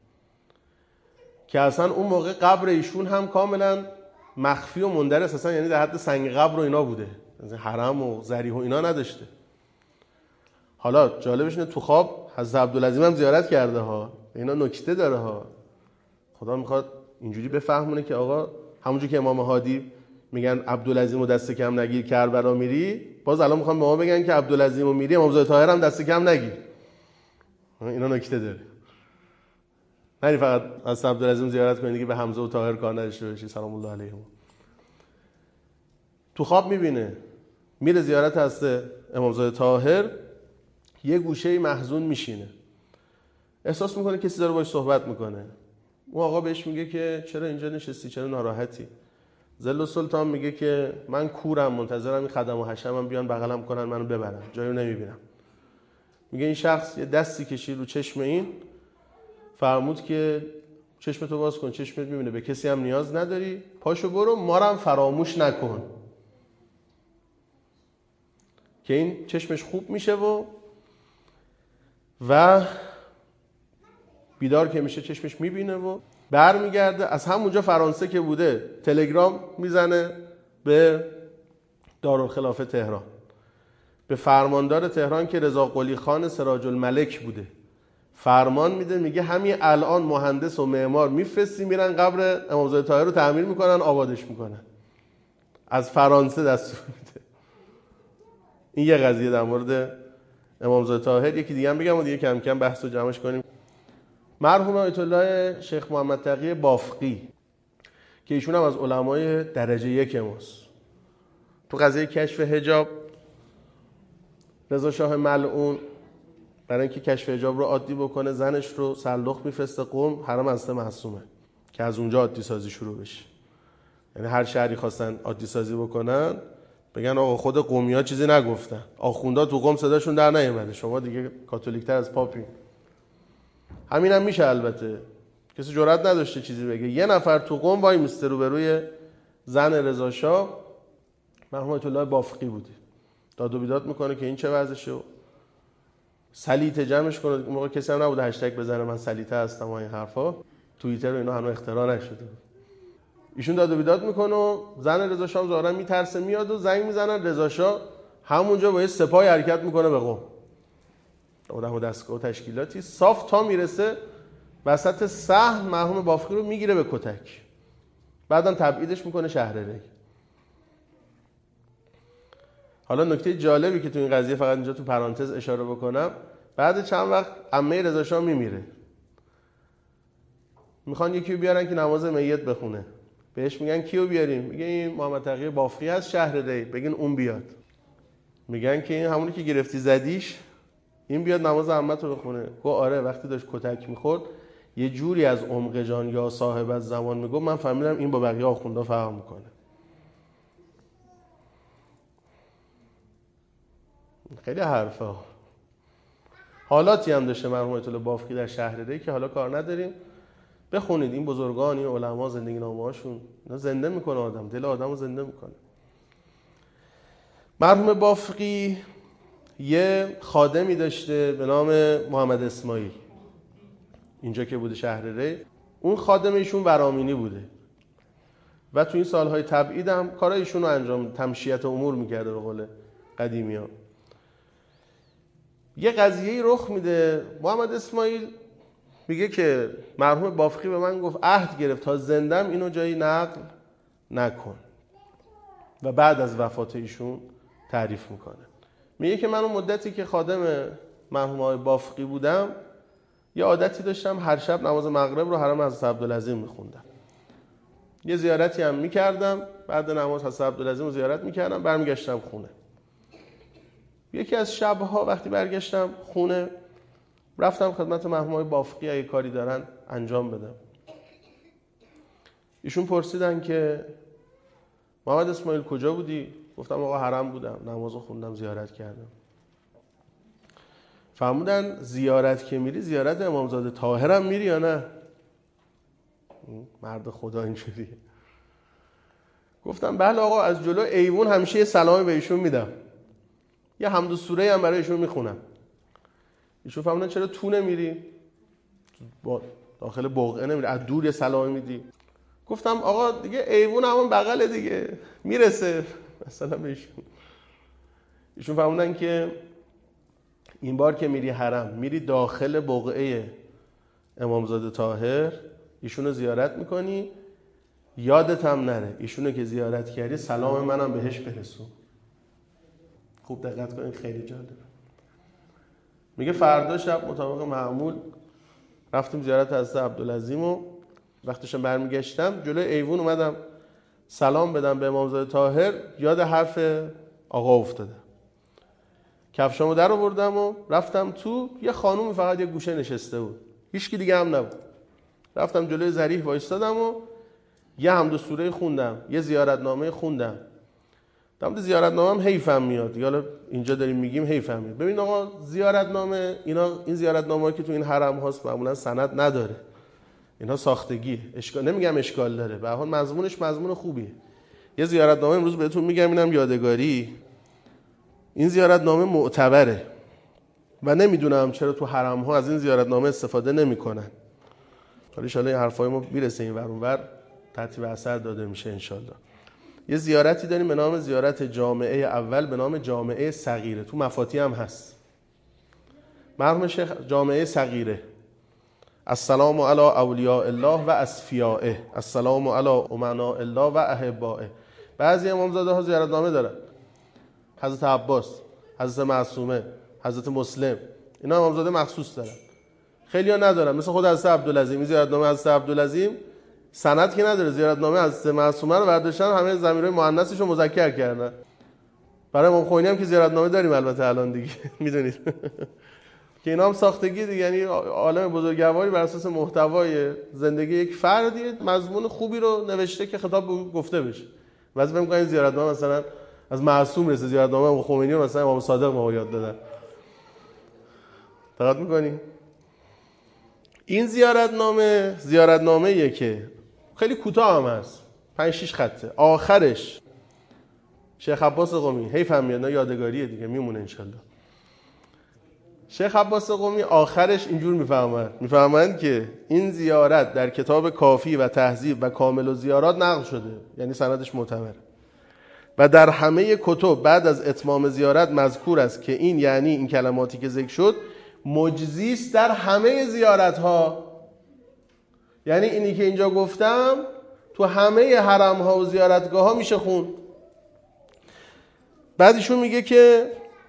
که اصلا اون موقع قبر ایشون هم کاملا مخفی و مندرس، اصلا یعنی در حد سنگ قبر و اینا بوده، حرم و ضریح و اینا نداشته. حالا جالبش اینه تو خواب حضرت عبدالعظیم هم زیارت کرده ها. اینا نکته داره ها. خدا میخواد اینجوری بفهمونه که آقا همونجوری که امام هادی میگن عبدالعظیم و دست کم نگیر کربلا میری، باز الان میخوام به ما بگن که عبدالعظیم و میری امامزاده طاهر هم دست کم نگیر. اینا نکته داره. نه فقط از عبدالعظیم زیارت کنید که به حمزه و طاهر کار نداشته باشی سلام الله علیهم. تو خواب میبینه میره زیارت حضرت امامزاده طاهر، یه گوشه محزون میشینه، احساس میکنه کسی داره باهاش صحبت میکنه. اون آقا بهش میگه که چرا اینجا نشستی، چرا ناراحتی؟ ظل السلطان میگه که من کورم، منتظرم این خدم و حشمم بیان بغلم کنن منو ببرن، جایی رو نمیبینم. میگه این شخص یه دستی کشید رو چشم این، فرمود که چشمتو باز کن، چشمت میبینه، به کسی هم نیاز نداری، پاشو برو، ما رو هم فراموش نکن. که این چشمش خوب میشه و و بیدار که میشه چشمش میبینه و برمیگرده. از همونجا فرانسه که بوده تلگرام میزنه به دارالخلافه تهران، به فرماندار تهران که رضا قلی خان سراج الملک بوده، فرمان میده، میگه همین الان مهندس و معمار میفرستی میرن قبر امامزاده طاهر رو تعمیر میکنن، آبادش میکنن. از فرانسه دستور میده. این یه قضیه در مورد امامزاده طاهر. یکی دیگه هم بگم و دیگه کم کم بحث رو جمعش کنیم. مرحوم آیت الله شیخ محمد تقی بافقی که ایشون هم از علمای درجه یک ماست، تو قضیه کشف حجاب رضا شاه ملعون برای اینکه کشف حجاب رو عادی بکنه زنش رو سلخ میفرسته قم، حرم حضرت معصومه، که از اونجا عادی سازی شروع بشه. یعنی هر شهری خواستن عادی سازی بکنن بگن آقا خود قومی‌ها چیزی نگفتن، آخوندا تو قم صداشون در نیومده، شما دیگه کاتولیک‌تر از پاپی. همین هم میشه. البته کسی جرئت نداشته چیزی بگه. یه نفر تو قم وای میسته رو به روی زن رضا شاه، مرحوم آیت الله بافقی بوده، داد و بیداد میکنه که این چه وضعشه، سلیطه جمعش کنه. اون موقع کسی هم نبوده هشتگ بزنه من سلیطه هستم و این حرفا، توییتر و اینا هنوز اختراع نشده. ایشون داد و بیداد میکنه و زن رضا شاه ظاهرا میترسه، میاد و زنگ میزنن. رضا شاه همونجا با یه سپاهی حرکت میکنه به قم، آدم و دستگاه و تشکیلاتی صاف، تا میرسه وسط صحن مرحوم بافقی رو میگیره به کتک، بعدم تبعیدش میکنه شهر ری. حالا نکته جالبی که تو این قضیه فقط اینجا تو پرانتز اشاره بکنم، بعد چند وقت عمه رضا شاه میمیره، میخوان یکی رو بیارن که نماز میت بخونه، بهش میگن کیو بیاریم؟ میگه این محمد تقی بافقی از شهر ری، بگین اون بیاد. میگن که این همونی که گرفتی زدیش، این بیاد نماز عمت رو بخونه. گفت آره. وقتی داشت کتک میخورد یه جوری از عمق جان یا صاحب از زمان میگفت من فهمیدم این با بقیه آخوندا فرق میکنه. خیلی حرفا. حالاتی هم داشته مرحوم آیت الله بافقی در شهرره که حالا کار نداریم، بخونید این بزرگان، این علما، زندگی نامه‌هاشون، اینا زنده میکنه آدم، دل آدمو زنده میکنه. مرحوم بافقی یه خادمی داشته به نام محمد اسماعیل، اینجا که بوده شهرره. اون خادم ایشون ورامینی بوده و تو این سالهای تبعید هم کارای ایشون رو انجام، تمشیت امور میکرده به قول قدیمی ها. یه قضیه‌ای رخ میده، محمد اسماعیل میگه که مرحوم بافقی به من گفت عهد گرفت تا زندم اینو جایی نقل نکن، و بعد از وفات ایشون تعریف میکنه. میگه که من اون مدتی که خادم مرحوم آقای بافقی بودم یه عادتی داشتم، هر شب نماز مغرب رو حرم حضرت عبدالعظیم میخوندم، یه زیارتی هم میکردم، بعد نماز حضرت عبدالعظیم رو زیارت میکردم، برمیگشتم خونه. یکی از شبها وقتی برگشتم خونه رفتم خدمت مرحوم آقای بافقی اگه کاری دارن انجام بدم. ایشون پرسیدن که محمد اسماعیل کجا بودی؟ گفتم آقا حرم بودم، نمازو خوندم، زیارت کردم. فرمودن زیارت که میری زیارت امامزاده طاهر هم میری یا نه؟ مرد خدا اینجوریه. گفتم بله آقا، از جلو ایوون همیشه یه سلامی به ایشون میدم، یه حمد و سوره هم برای ایشون میخونم. ایشون فرمودن چرا تو نمیری؟ با داخل بقعه نمیری؟ از دور یه سلامی میدی؟ گفتم آقا دیگه ایوون همون بغله دیگه، میرسه مثلا به ایشون. ایشون فرمودن که این بار که میری حرم میری داخل بقعه امامزاده طاهر، ایشونو زیارت میکنی، یادت هم نره ایشونو که زیارت کردی سلام منم بهش برسون. خوب دقت کنید، خیلی جالبه. میگه فردا شب مطابق معمول رفتیم زیارت حضرت عبدالعظیم و وقتشم برمیگشتم جلوی ایوون اومدم سلام بدم به امامزاده طاهر، یاد حرف آقا افتادم. کفشامو در آوردم و رفتم تو، یه خانومی فقط یه گوشه نشسته بود، هیچکی دیگه هم نبود. رفتم جلوی ذریح وایستادم و یه حمد و سوره خوندم، یه زیارتنامه خوندم. در زیارتنامه هم حیفم میاد، حالا اینجا داریم میگیم حیفم میاد. ببین آقا زیارتنامه اینا، این زیارتنامه‌ای که تو این حرم هاست معمولا سند نداره، اینا ساختگی، اشکال نمیگم اشکال داره، به هر حال مضمونش مضمون خوبیه. یه زیارتنامه امروز بهتون میگم، اینم یادگاری، این زیارتنامه معتبره و نمیدونم چرا تو حرم ها از این زیارتنامه استفاده نمیکنن. حالا ان شاءالله این حرفای ما میرسه این ور اون ور، ترتیب اثر داده میشه ان شاءالله. یه زیارتی داریم به نام زیارت جامعه اول به نام جامعه صغیره، تو مفاتی هم هست. مرحوم شیخ جامعه صغیره، السلام علی اولیاء الله و اصفیائه، السلام علی امناء الله و احبائه. بعضی امامزاده ها زیارتنامه دارن، حضرت عباس، حضرت معصومه، حضرت مسلم، اینا امامزاده مخصوص دارن. خیلی ها ندارن، مثل خود حضرت عبدالعظیم. زیارتنامه حضرت عبدالعظیم سند که نداره، زیارتنامه حضرت معصومه رو برداشتن همه ضمیرهای مؤنثش رو مذکر کردن. برای امام خمینی هم که زیارتنامه داریم البته الان دیگه میدونید که اینا هم ساختگی دیگه، یعنی عالم بزرگواری بر اساس محتوای زندگی یک فردی مضمون خوبی رو نوشته که خطاب به گفته بشه. واسه فکر کنید زیارتنامه مثلا از معصوم رسه، زیارتنامه امام خمینی رو مثلا امام صادق ما یاد دادن. دقت می‌کنی؟ این زیارتنامه زیارتنامه‌ایه که خیلی کوتاه هم هست، پنج شش خطه. آخرش شیخ عباس قمی، حیف هم میاد، یادگاریه دیگه، میمونه ان شاءالله. شیخ عباس قمی آخرش اینجور میفهمند میفهمند که این زیارت در کتاب کافی و تهذیب و کامل الزیارات نقل شده، یعنی سندش معتبره و در همه کتب بعد از اتمام زیارت مذکور است که این یعنی این کلماتی که ذکر شد مجزی است در همه زیارت ها. یعنی اینی که اینجا گفتم تو همه حرم ها و زیارتگاه ها میشه خوند. بعدشون میگه که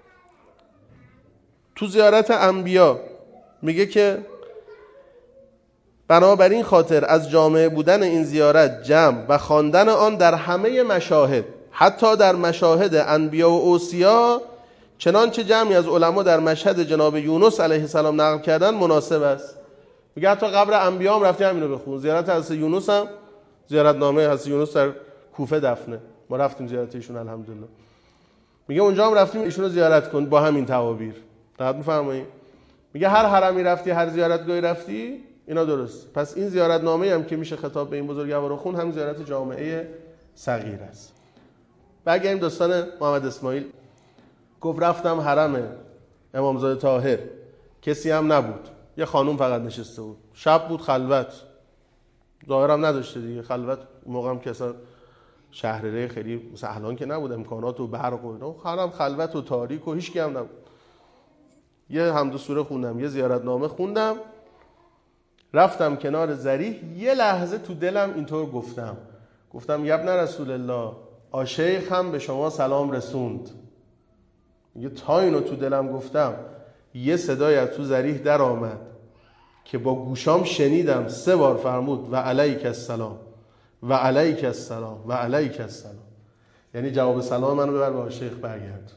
تو زیارت انبیا میگه که بنابراین خاطر از جامعه بودن این زیارت جمع و خواندن آن در همه مشاهد، حتی در مشاهد انبیا و اوصیا، چنانچه جمعی از علما در مشهد جناب یونس علیه السلام نقل کردن مناسب است. میگه حتی قبر انبیا هم رفتی همینو بخون. زیارت حضرت یونس هم، زیارتنامه حضرت یونس در کوفه دفنه، ما رفتیم زیارت ایشون الحمدلله. میگه اونجا هم رفتیم ایشون رو زیارت کن با همین توابیر. دقت می‌فرمایید؟ میگه هر حرمی رفتی، هر زیارتگاهی رفتی، اینا درست. پس این زیارتنامه هم که میشه خطاب به این بزرگوار خون هم زیارت جامعه صغیر است. برگردیم داستان محمد اسماعیل. گفت رفتم حرم امامزاده طاهر، کسی هم نبود، یه خانوم فقط نشسته بود، شب بود، خلوت، ظاهرم نداشته دیگه، خلوت. موقع هم که اصلا شهرره خیلی مثل الان که نبود، امکانات و برق و اینا، حرم خلوت و تاریک و هیچکی هم نبود. یه حمد و سوره خوندم، یه زیارتنامه خوندم، رفتم کنار ذریح. یه لحظه تو دلم اینطور گفتم گفتم یبن رسول الله، آشیخ هم به شما سلام رسوند. یه تا اینو تو دلم گفتم، یه صدای از تو ذریح در آمد که با گوشام شنیدم، سه بار فرمود و علیک السلام و علیک السلام و علیک السلام. یعنی جواب سلام منو ببر به آشیخ برگرد.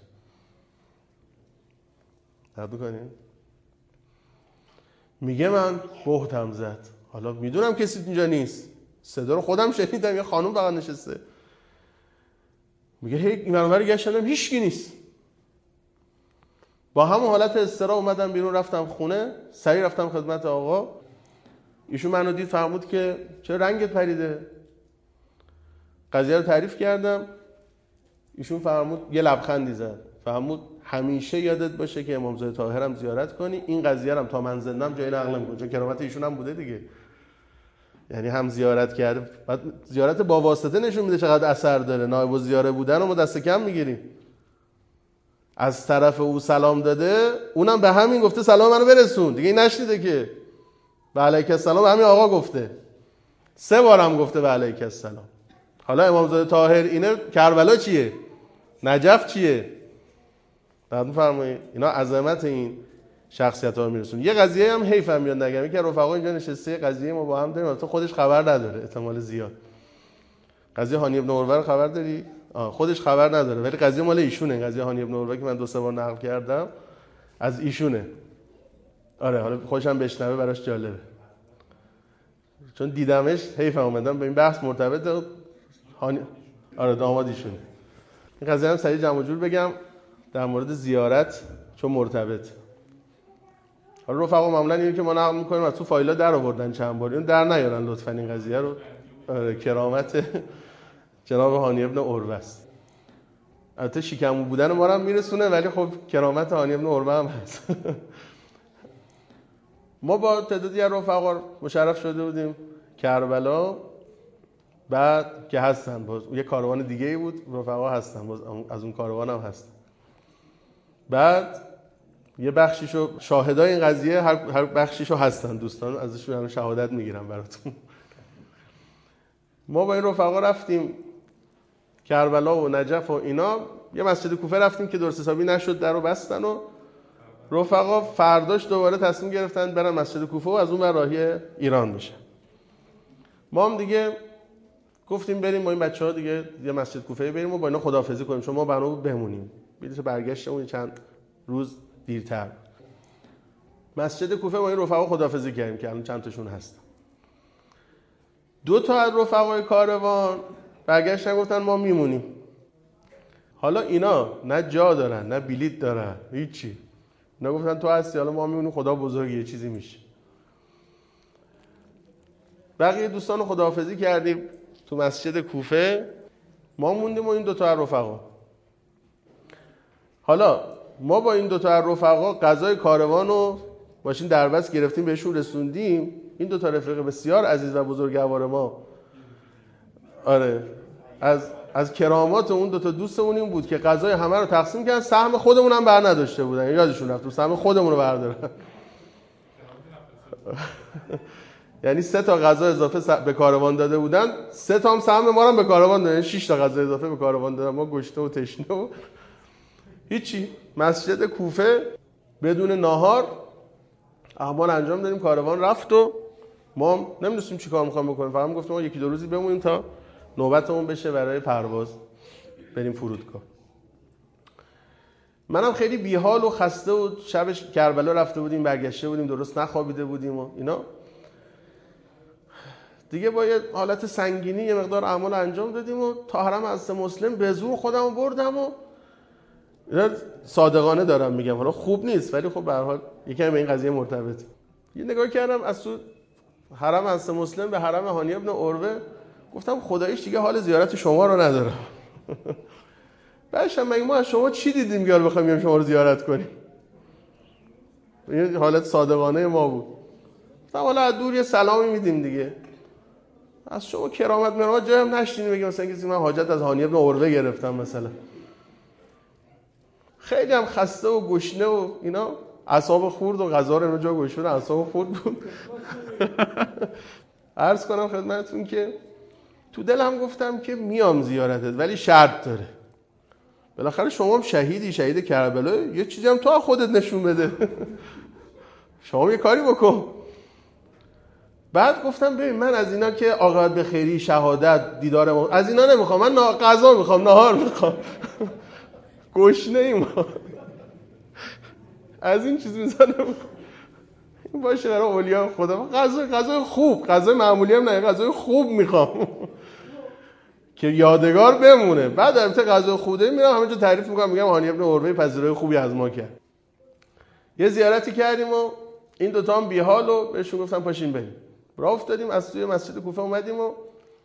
دقت می‌کنین؟ میگه من بهتم زد. حالا میدونم کسی اینجا نیست، صدا رو خودم شنیدم، یه خانوم فقط نشسته. میگه هی این منور گشتم هیچکی نیست. با همون حالت استرا اومدم بیرون، رفتم خونه، سریع رفتم خدمت آقا. ایشون منو دید، فرمود که چه رنگت پریده. قضیه رو تعریف کردم. ایشون فرمود، یه لبخندی زد، فرمود همیشه یادت باشه که امامزاده طاهرم زیارت کنی. این قضیه رو تا من زندم جای نقل نمی‌کنم، چون کرامت ایشون هم بوده دیگه. یعنی هم زیارت کرده، بعد زیارت با واسطه نشون میده چقدر اثر داره. نایب الزیاره بودن رو ما دست کم میگیریم. از طرف او سلام داده، اونم به همین گفته سلام منو برسون دیگه. این نشنیده که و علیک السلام به همین آقا گفته، سه بارم گفته و علیک السلام. حالا امامزاده طاهر اینه، کربلا چیه؟ نجف چیه؟ بعد میفرمایید اینا عظمت این شخصیت‌ها رو میرسون. یه قضیه هم حیف هم میاد نگم، که رفقا اینجا نشسته، قضیه ما با هم داریم، البته خودش خبر نداره احتمال زیاد. قضیه هانی ابن عروه رو خبر داری؟ آه خودش خبر نداره، ولی قضیه مال ایشونه. قضیه هانی ابن عروه که من دو سه بار نقل کردم از ایشونه. آره حالا خودش هم بشنوه براش جالبه، چون دیدمش حیف اومدم به این بحث مرتبط هانی. آره داماد ایشونه. این قضیه هم سریع جمع و جور بگم در مورد زیارت چون مرتبط. حالا رفقا معمولا اینو که ما نقل می‌کنیم از تو فایل‌ها در آوردن چند بار، اینو در نیارن لطفاً این قضیه رو. کرامت جناب هانی ابن عروه است. البته شیکمو بودن ما رو هم میرسونه، ولی خب کرامت هانی ابن عروه هم هست. ما با تعدادی از رفقا مشرف شده بودیم کربلا، بعد که هستن باز یه کاروان دیگه ای بود، رفقا هستن باز از اون کاروان هم هستن. بعد یه بخشیشو شاهدای این قضیه هر هر بخشیشو هستن دوستان، ازشون شهادت میگیرم براتون. ما با این رفقا رفتیم کربلا و نجف و اینا. یه مسجد کوفه رفتیم که درست حسابی نشد، درو بستن و رفقا فرداش دوباره تصمیم گرفتن برن مسجد کوفه و از اون ور راهی ایران بشن. ما هم دیگه گفتیم بریم با این بچه‌ها دیگه یه مسجد کوفه بریم و با اینا خداحافظی کنیم، چون ما بنا بود بمونیم. بلیط برگشتمون چند روز دیرتر. مسجد کوفه با این رفقا خداحافظی کردیم که الان چند تاشون هستن. دو تا از رفقای کاروان برگشتن گفتن ما میمونیم. حالا اینا نه جا دارن نه بلیط دارن، هیچی. اینا گفتن تو هستی، حالا ما میمونیم، خدا بزرگه یه چیزی میشه. بقیه دوستان رو خداحافظی کردیم تو مسجد کوفه. ما موندیم و این دو تا از رفقا. حالا ما با این دو تا از رفقا غذای کاروان رو ماشین دربست گرفتیم بهشون رسوندیم. این دو تا رفیق بسیار عزیز و بزرگوار ما، آره، از از کرامات اون دو تا دوستمون این بود که غذای همه رو تقسیم کردن، سهم خودمون هم بر نداشته بودن. یادشون رفت سهم خودمون رو بردارن. یعنی سه تا غذا اضافه به کاروان داده بودن، سه تا هم سهم ما رو به کاروان دادن، شش تا غذا اضافه به کاروان دادن. ما گشته و تشنه و هیچی. مسجد کوفه بدون ناهار اعمال انجام دادیم، کاروان رفت و ما نمی‌دونستیم چیکار می‌خوام بکنیم. فقط گفتم ما یکی دو روزی بمونیم تا نوبتمون بشه برای پرواز بریم فرودگاه. منم خیلی بیحال و خسته و شبش کربلا رفته بودیم، برگشته بودیم، درست نخوابیده بودیم و اینا. دیگه با یه حالت سنگینی یه مقدار اعمال انجام دادیم و تا حرم حضرت مسلم به زور خودمو بردم و اینا صادقانه دارم میگم، حالا خوب نیست ولی خب به هر حال یکم به این قضیه مرتبطه. یه نگاه کردم از تو حرم حضرت مسلم به حرم هانی ابن عروه، گفتم خداییش دیگه حال زیارت شما رو ندارم. بعدش مگه ما از شما چی دیدیم که بخوایم بیایم شما رو زیارت کنیم؟ این حالت صادقانه ما بود. گفتم حالا از دور یه سلامی میدیم دیگه، از شما کرامت مرامت جایی هم نشینیم بگیم مثلا کسی من حاجت از هانی ابن عروه گرفتم مثلا. خیلی هم خسته و گشنه و اینا، اعصاب خورد و غذا رو جا گوش بودن، اعصاب خورد بود. عرض کنم خدمتتون که تو دلم گفتم که میام زیارتت ولی شرط داره، بالاخره شما هم شهیدی، شهید کربلا، یه چیزی هم تو خودت نشون بده. شما یه کاری بکن. بعد گفتم ببین من از اینا که عاقبت به خیری، شهادت، دیدار ما، از اینا نمیخوام، من غذا میخوام، نهار میخوام. گشنه ایم، از این چیز میزنم این باشه برای اولیاء خدا. غذا غذای خوب، غذای معمولی هم نه، غذای خوب میخوام که یادگار بمونه. بعد البته غذای خوده میرم همونجا تعریف میکنم، میگم هانی ابن عروه پذیرای خوبی از ما کرد. یه زیارتی کردیم و این دوتا هم بیحال و بهشون گفتم پاشین بریم. راه افتادیم از توی مسجد کوفه اومدیم و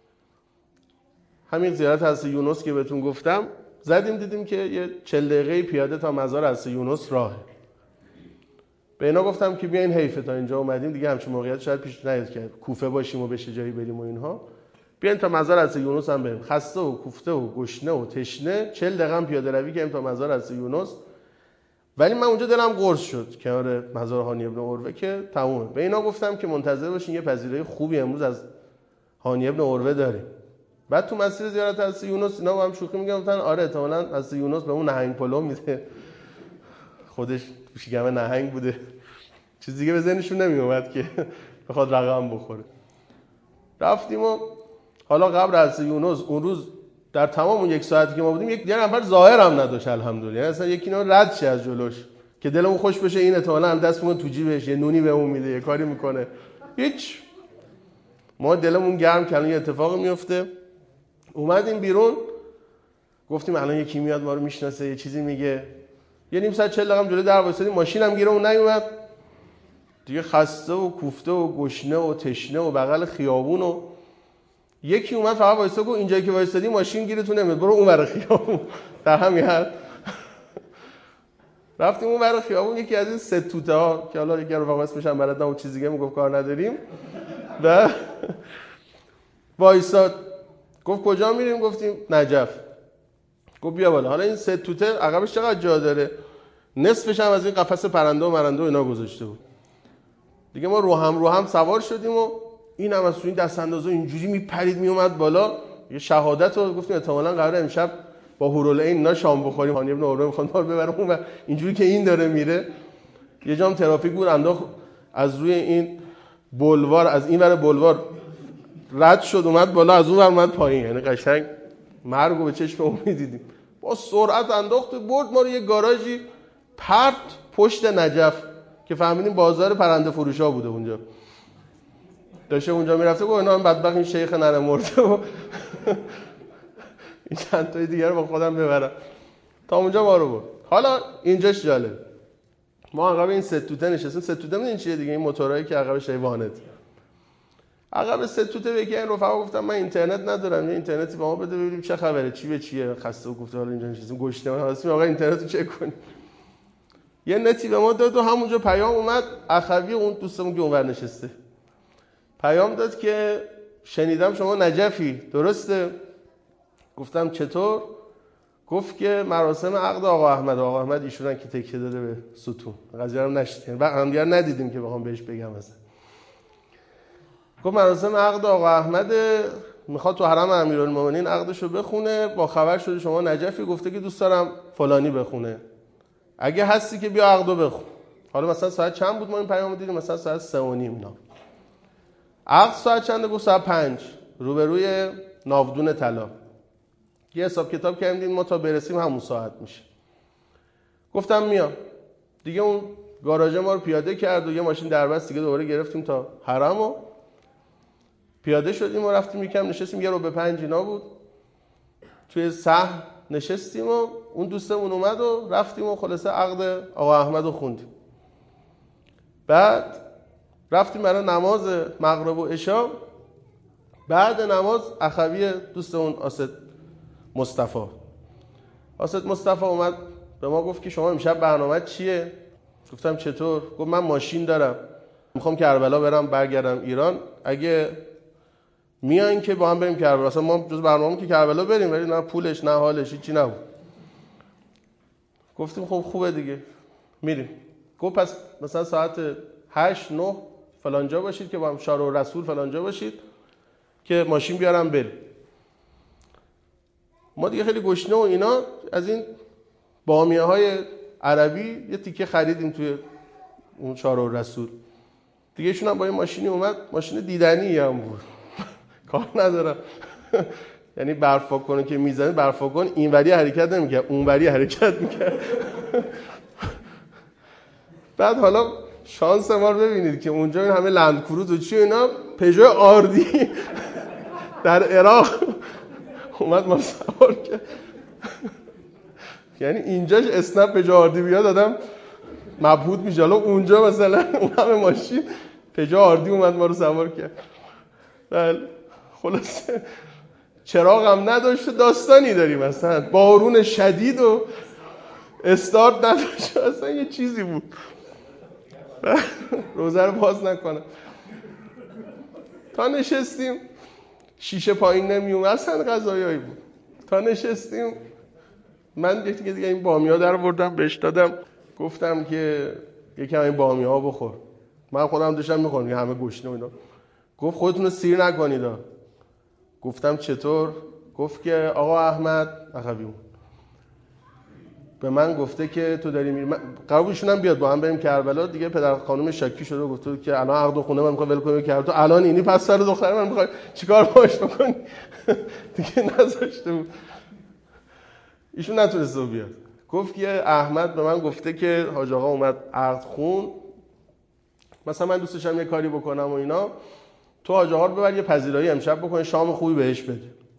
همین زیارت حضرت یونس که بهتون گفتم زدیم، دیدیم که یه چهل دقیقه پیاده تا مزار حضرت یونس راهه. به اینا گفتم که بیاین، حیفه تا اینجا اومدیم دیگه همچین موقعیت شاید پیش نیاد که کوفه باشیم و بشه جایی بریم و اینها، بیاین تا مزار حضرت یونس هم بریم. خسته و کوفته و گشنه و تشنه چهل دقیقه هم پیاده روی کردیم تا مزار حضرت یونس. ولی من اونجا دلم قرص شد کنار مزار هانی ابن عروه که تمومه. به اینا گفتم که منتظر باشین، یه پذیرایی خوبی امروز از هانی ابن عروه داریم. بعد تو مسیر زیارت حضرت یونس اینا با هم شوخی میگن، گفتن آره احتمالاً حضرت یونس به اون نهنگ پلو میده، خودش شکم نهنگ بوده، چیز دیگه به ذهنشون نمیومد که بخواد رقم بخوره. رفتیم و حالا قبر حضرت یونس اون روز در تمام اون یک ساعتی که ما بودیم یک دیگه نفر ظاهر هم نداشت الحمدلله، یعنی اصلا یکی اینا رد شه از جلوش که دلمون خوش بشه این احتمالاً هم دست میکنه تو جیبش، یه نونی بهمون میده، یه کاری میکنه. هیچ، ما دلمون گرم که الان یه اتفاقی میفته. اومدیم بیرون، گفتیم الان یکی میاد ما رو میشناسه، یه چیزی میگه. یه نیم ساعت چهل دقیقه جلوی در وایسادیم، ماشینم گیرمون نیومد دیگه، خسته و کوفته و گشنه و تشنه و بغل خیابون. و یکی اومد فقط وایساد گفت اینجایی که وایسادی ماشین گیرتون نمیاد، برو اون ور خیابون. در همین حد رفتیم اون ور خیابون. یکی از این سه توته ها که حالا یکی رفقا اسمش هم بلد نبود، چیز دیگه میگفت کار نداریم، و وایساد. گفت کجا میریم؟ گفتیم نجف. گفت بیا بالا. حالا این سه توته عقبش چقدر جا داره، نصفش هم از این قفس پرنده و مرنده و اینا گذاشته بود دیگه. ما رو هم رو هم سوار شدیم و این هم از تو این دست اندازه اینجوری میپرید میومد بالا. یه شهادت رو گفتیم احتمالاً قراره امشب با هورالعین اینا شام بخوریم، هانی ابن عروه میخواد ما رو ببره اون و اینجوری که این داره میره. یه جام ترافیک بود انداخت از روی این بولوار، از این ور بولوار رد شد اومد بالا، از اون ور اومد پایین، یعنی قشنگ مرگو به چشم اون میدیدیم. با سرعت انداخت برد ما رو یه گاراژی پرت پشت نجف که فهمیدیم بازار پرنده فروشا بوده اونجا. داشته اونجا میرفته گفت اینا هم بدبخت این شیخ ننه مرده و این چند تای دیگه رو با خودم ببرم. تا اونجا ما رو برد. حالا اینجاش جالب، ما عقب این سه توته نشستیم. سه توته میدونین چیه دیگه؟ این موتورایی که عقبش حیوانات. عقب سه توته به این رفقا گفتم من اینترنت ندارم، یه اینترنتی به ما بده ببینیم چه خبره، چی به چیه. خسته و گفته حالا اینجا نشستیم گشنه هستیم، آقا اینترنت رو چک کنیم. یه نتی به ما داد و همونجا پیام اومد اخوی اون دوستمون که اونور نشسته، پیام داد که شنیدم شما نجفی، درسته؟ گفتم چطور؟ گفت که مراسم عقد آقا احمد، آقا احمد ایشونن که تکیه داده به ستون، قضیه رو نشدیم و هم دیگر ندیدیم که بخوام بهش بگم. مثلا گفت مراسم عقد آقا احمد میخواد تو حرم امیرالمومنین عقدشو بخونه، با خبر شده شما نجفی، گفته که دوست دارم فلانی بخونه، اگه هستی که بیا عقدو بخون. حالا مثلا ساعت چند بود ما این پیامو دیدیم؟ مثلا ساعت سه و نیم اینا. عقد ساعت چنده؟ گفت ساعت پنج روبروی ناودون طلا. یه حساب کتاب کردیم ما تا برسیم همون ساعت میشه. گفتم میام دیگه. اون گاراژ ما رو پیاده کرد و یه ماشین دربست دیگه دوباره گرفتیم تا حرم و پیاده شدیم و رفتیم یکم نشستیم. یه رو به پنج اینا بود توی صحن نشستیم و اون دوستمون اومد و رفتیم و خلاصه عقد آقا احمد رو خوندیم. بعد رفتیم برای نماز مغرب و عشا. بعد نماز اخوی دوستمون آسد مصطفی آسد مصطفی اومد به ما گفت که شما امشب برنامه چیه؟ گفتم چطور؟ گفت من ماشین دارم میخوام کربلا برم برگردم ایران، اگه میایین که با هم بریم کربلا. اصلا ما جز برنامه‌مون که کربلا بریم، ولی نه پولش نه حالش هیچی نبود. گفتیم خب خوبه دیگه میریم. گفت پس مثلا ساعت هشت نه فلانجا باشید که با هم شارع رسول فلانجا باشید که ماشین بیارم بریم. ما دیگه خیلی گشنه و اینا از این بامیه های عربی یه تیکه خریدیم توی اون شارع رسول دیگه. ایشون هم با این ماشینی اومد، ماشین دیدنی هم بود کار ندارم یعنی برفاکن که میزنه برفاکن اینوری حرکت نمیکرد اونوری حرکت میکرد. بعد حالا شانس ما رو ببینید که اونجا این همه لندکروز و چی اینا، پژو آردی در عراق اومد ما سوار کرد. یعنی اینجاش اسنپ پژو آردی بیاد آدم مبهوت میشه، حالا اونجا مثلا اون همه ماشین پژو آردی اومد ما رو سوار کرد. بله خلاصه چراغ هم نداشت، داستانی داریم اصلا، بارون شدید و استارت نداشت، اصلا یه چیزی بود. روزه رو باز نکنم تا نشستیم، شیشه پایین نمی اومد، اصلا غذایایی بود. تا نشستیم من یکی دیگه این بامیا در بردم بهش دادم، گفتم که یکم این بامیا بخور. من خودم داشتم میخورم که همه گشنه و اینا. گفت خودتون رو سیر نکنید. گفتم چطور؟ گفت که آقا احمد اخویمون به من گفته که تو داری میری. قرار بود ایشون هم بیاد با هم بریم کربلا دیگه. پدر خانم شاکی شده و گفته که الان عقد خونه من میخوام ول کنم کربلا، تو الان اینی پس سر دختر من میخوای چیکار باش بکنی؟ دیگه نذاشته بود. ایشون نتونسته بیاد. گفت که احمد به من گفته که حاج آقا اومد عقد خون، مثلا من دوست داشتم یه کاری بکنم و اینا، تو حاج آقا رو ببر یه پذیرایی امشب بکنه، شام خوبی بهش بده.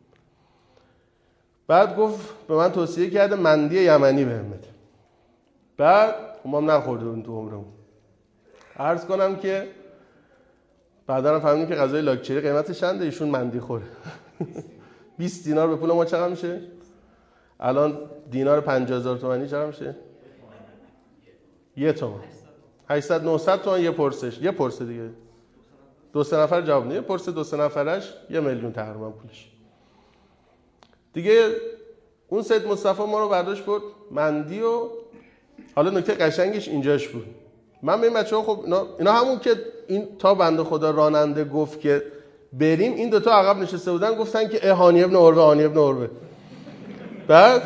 بعد گفت به من توصیه کرده مندی یمنی بهم بده. بعد ما هم نخورده اون تو عمرمون. عرض کنم که بعدا فهمیدیم که غذای لاکچری قیمتش چنده، ایشون مندی خوره. بیست دینار به پول ما چقدر میشه؟ الان دینار پنجاه هزار تومانی چقدر میشه؟ یه تومن. هشتصد نهصد تومن یه پرسش، یه پرسه دیگه. دو سه نفر جواب نه، یه پرسه دو سه نفرش یه میلیون تقریبا پولش. دیگه اون سید مصطفی ما رو برداشت برد مندی و حالا نکته قشنگش اینجاش بود. من به این بچه‌ها خب اینا, اینا همون که این تا بنده خدا راننده گفت که بریم، این دوتا عقب نشسته بودن گفتن که هانی ابن عروه هانی ابن عروه. بعد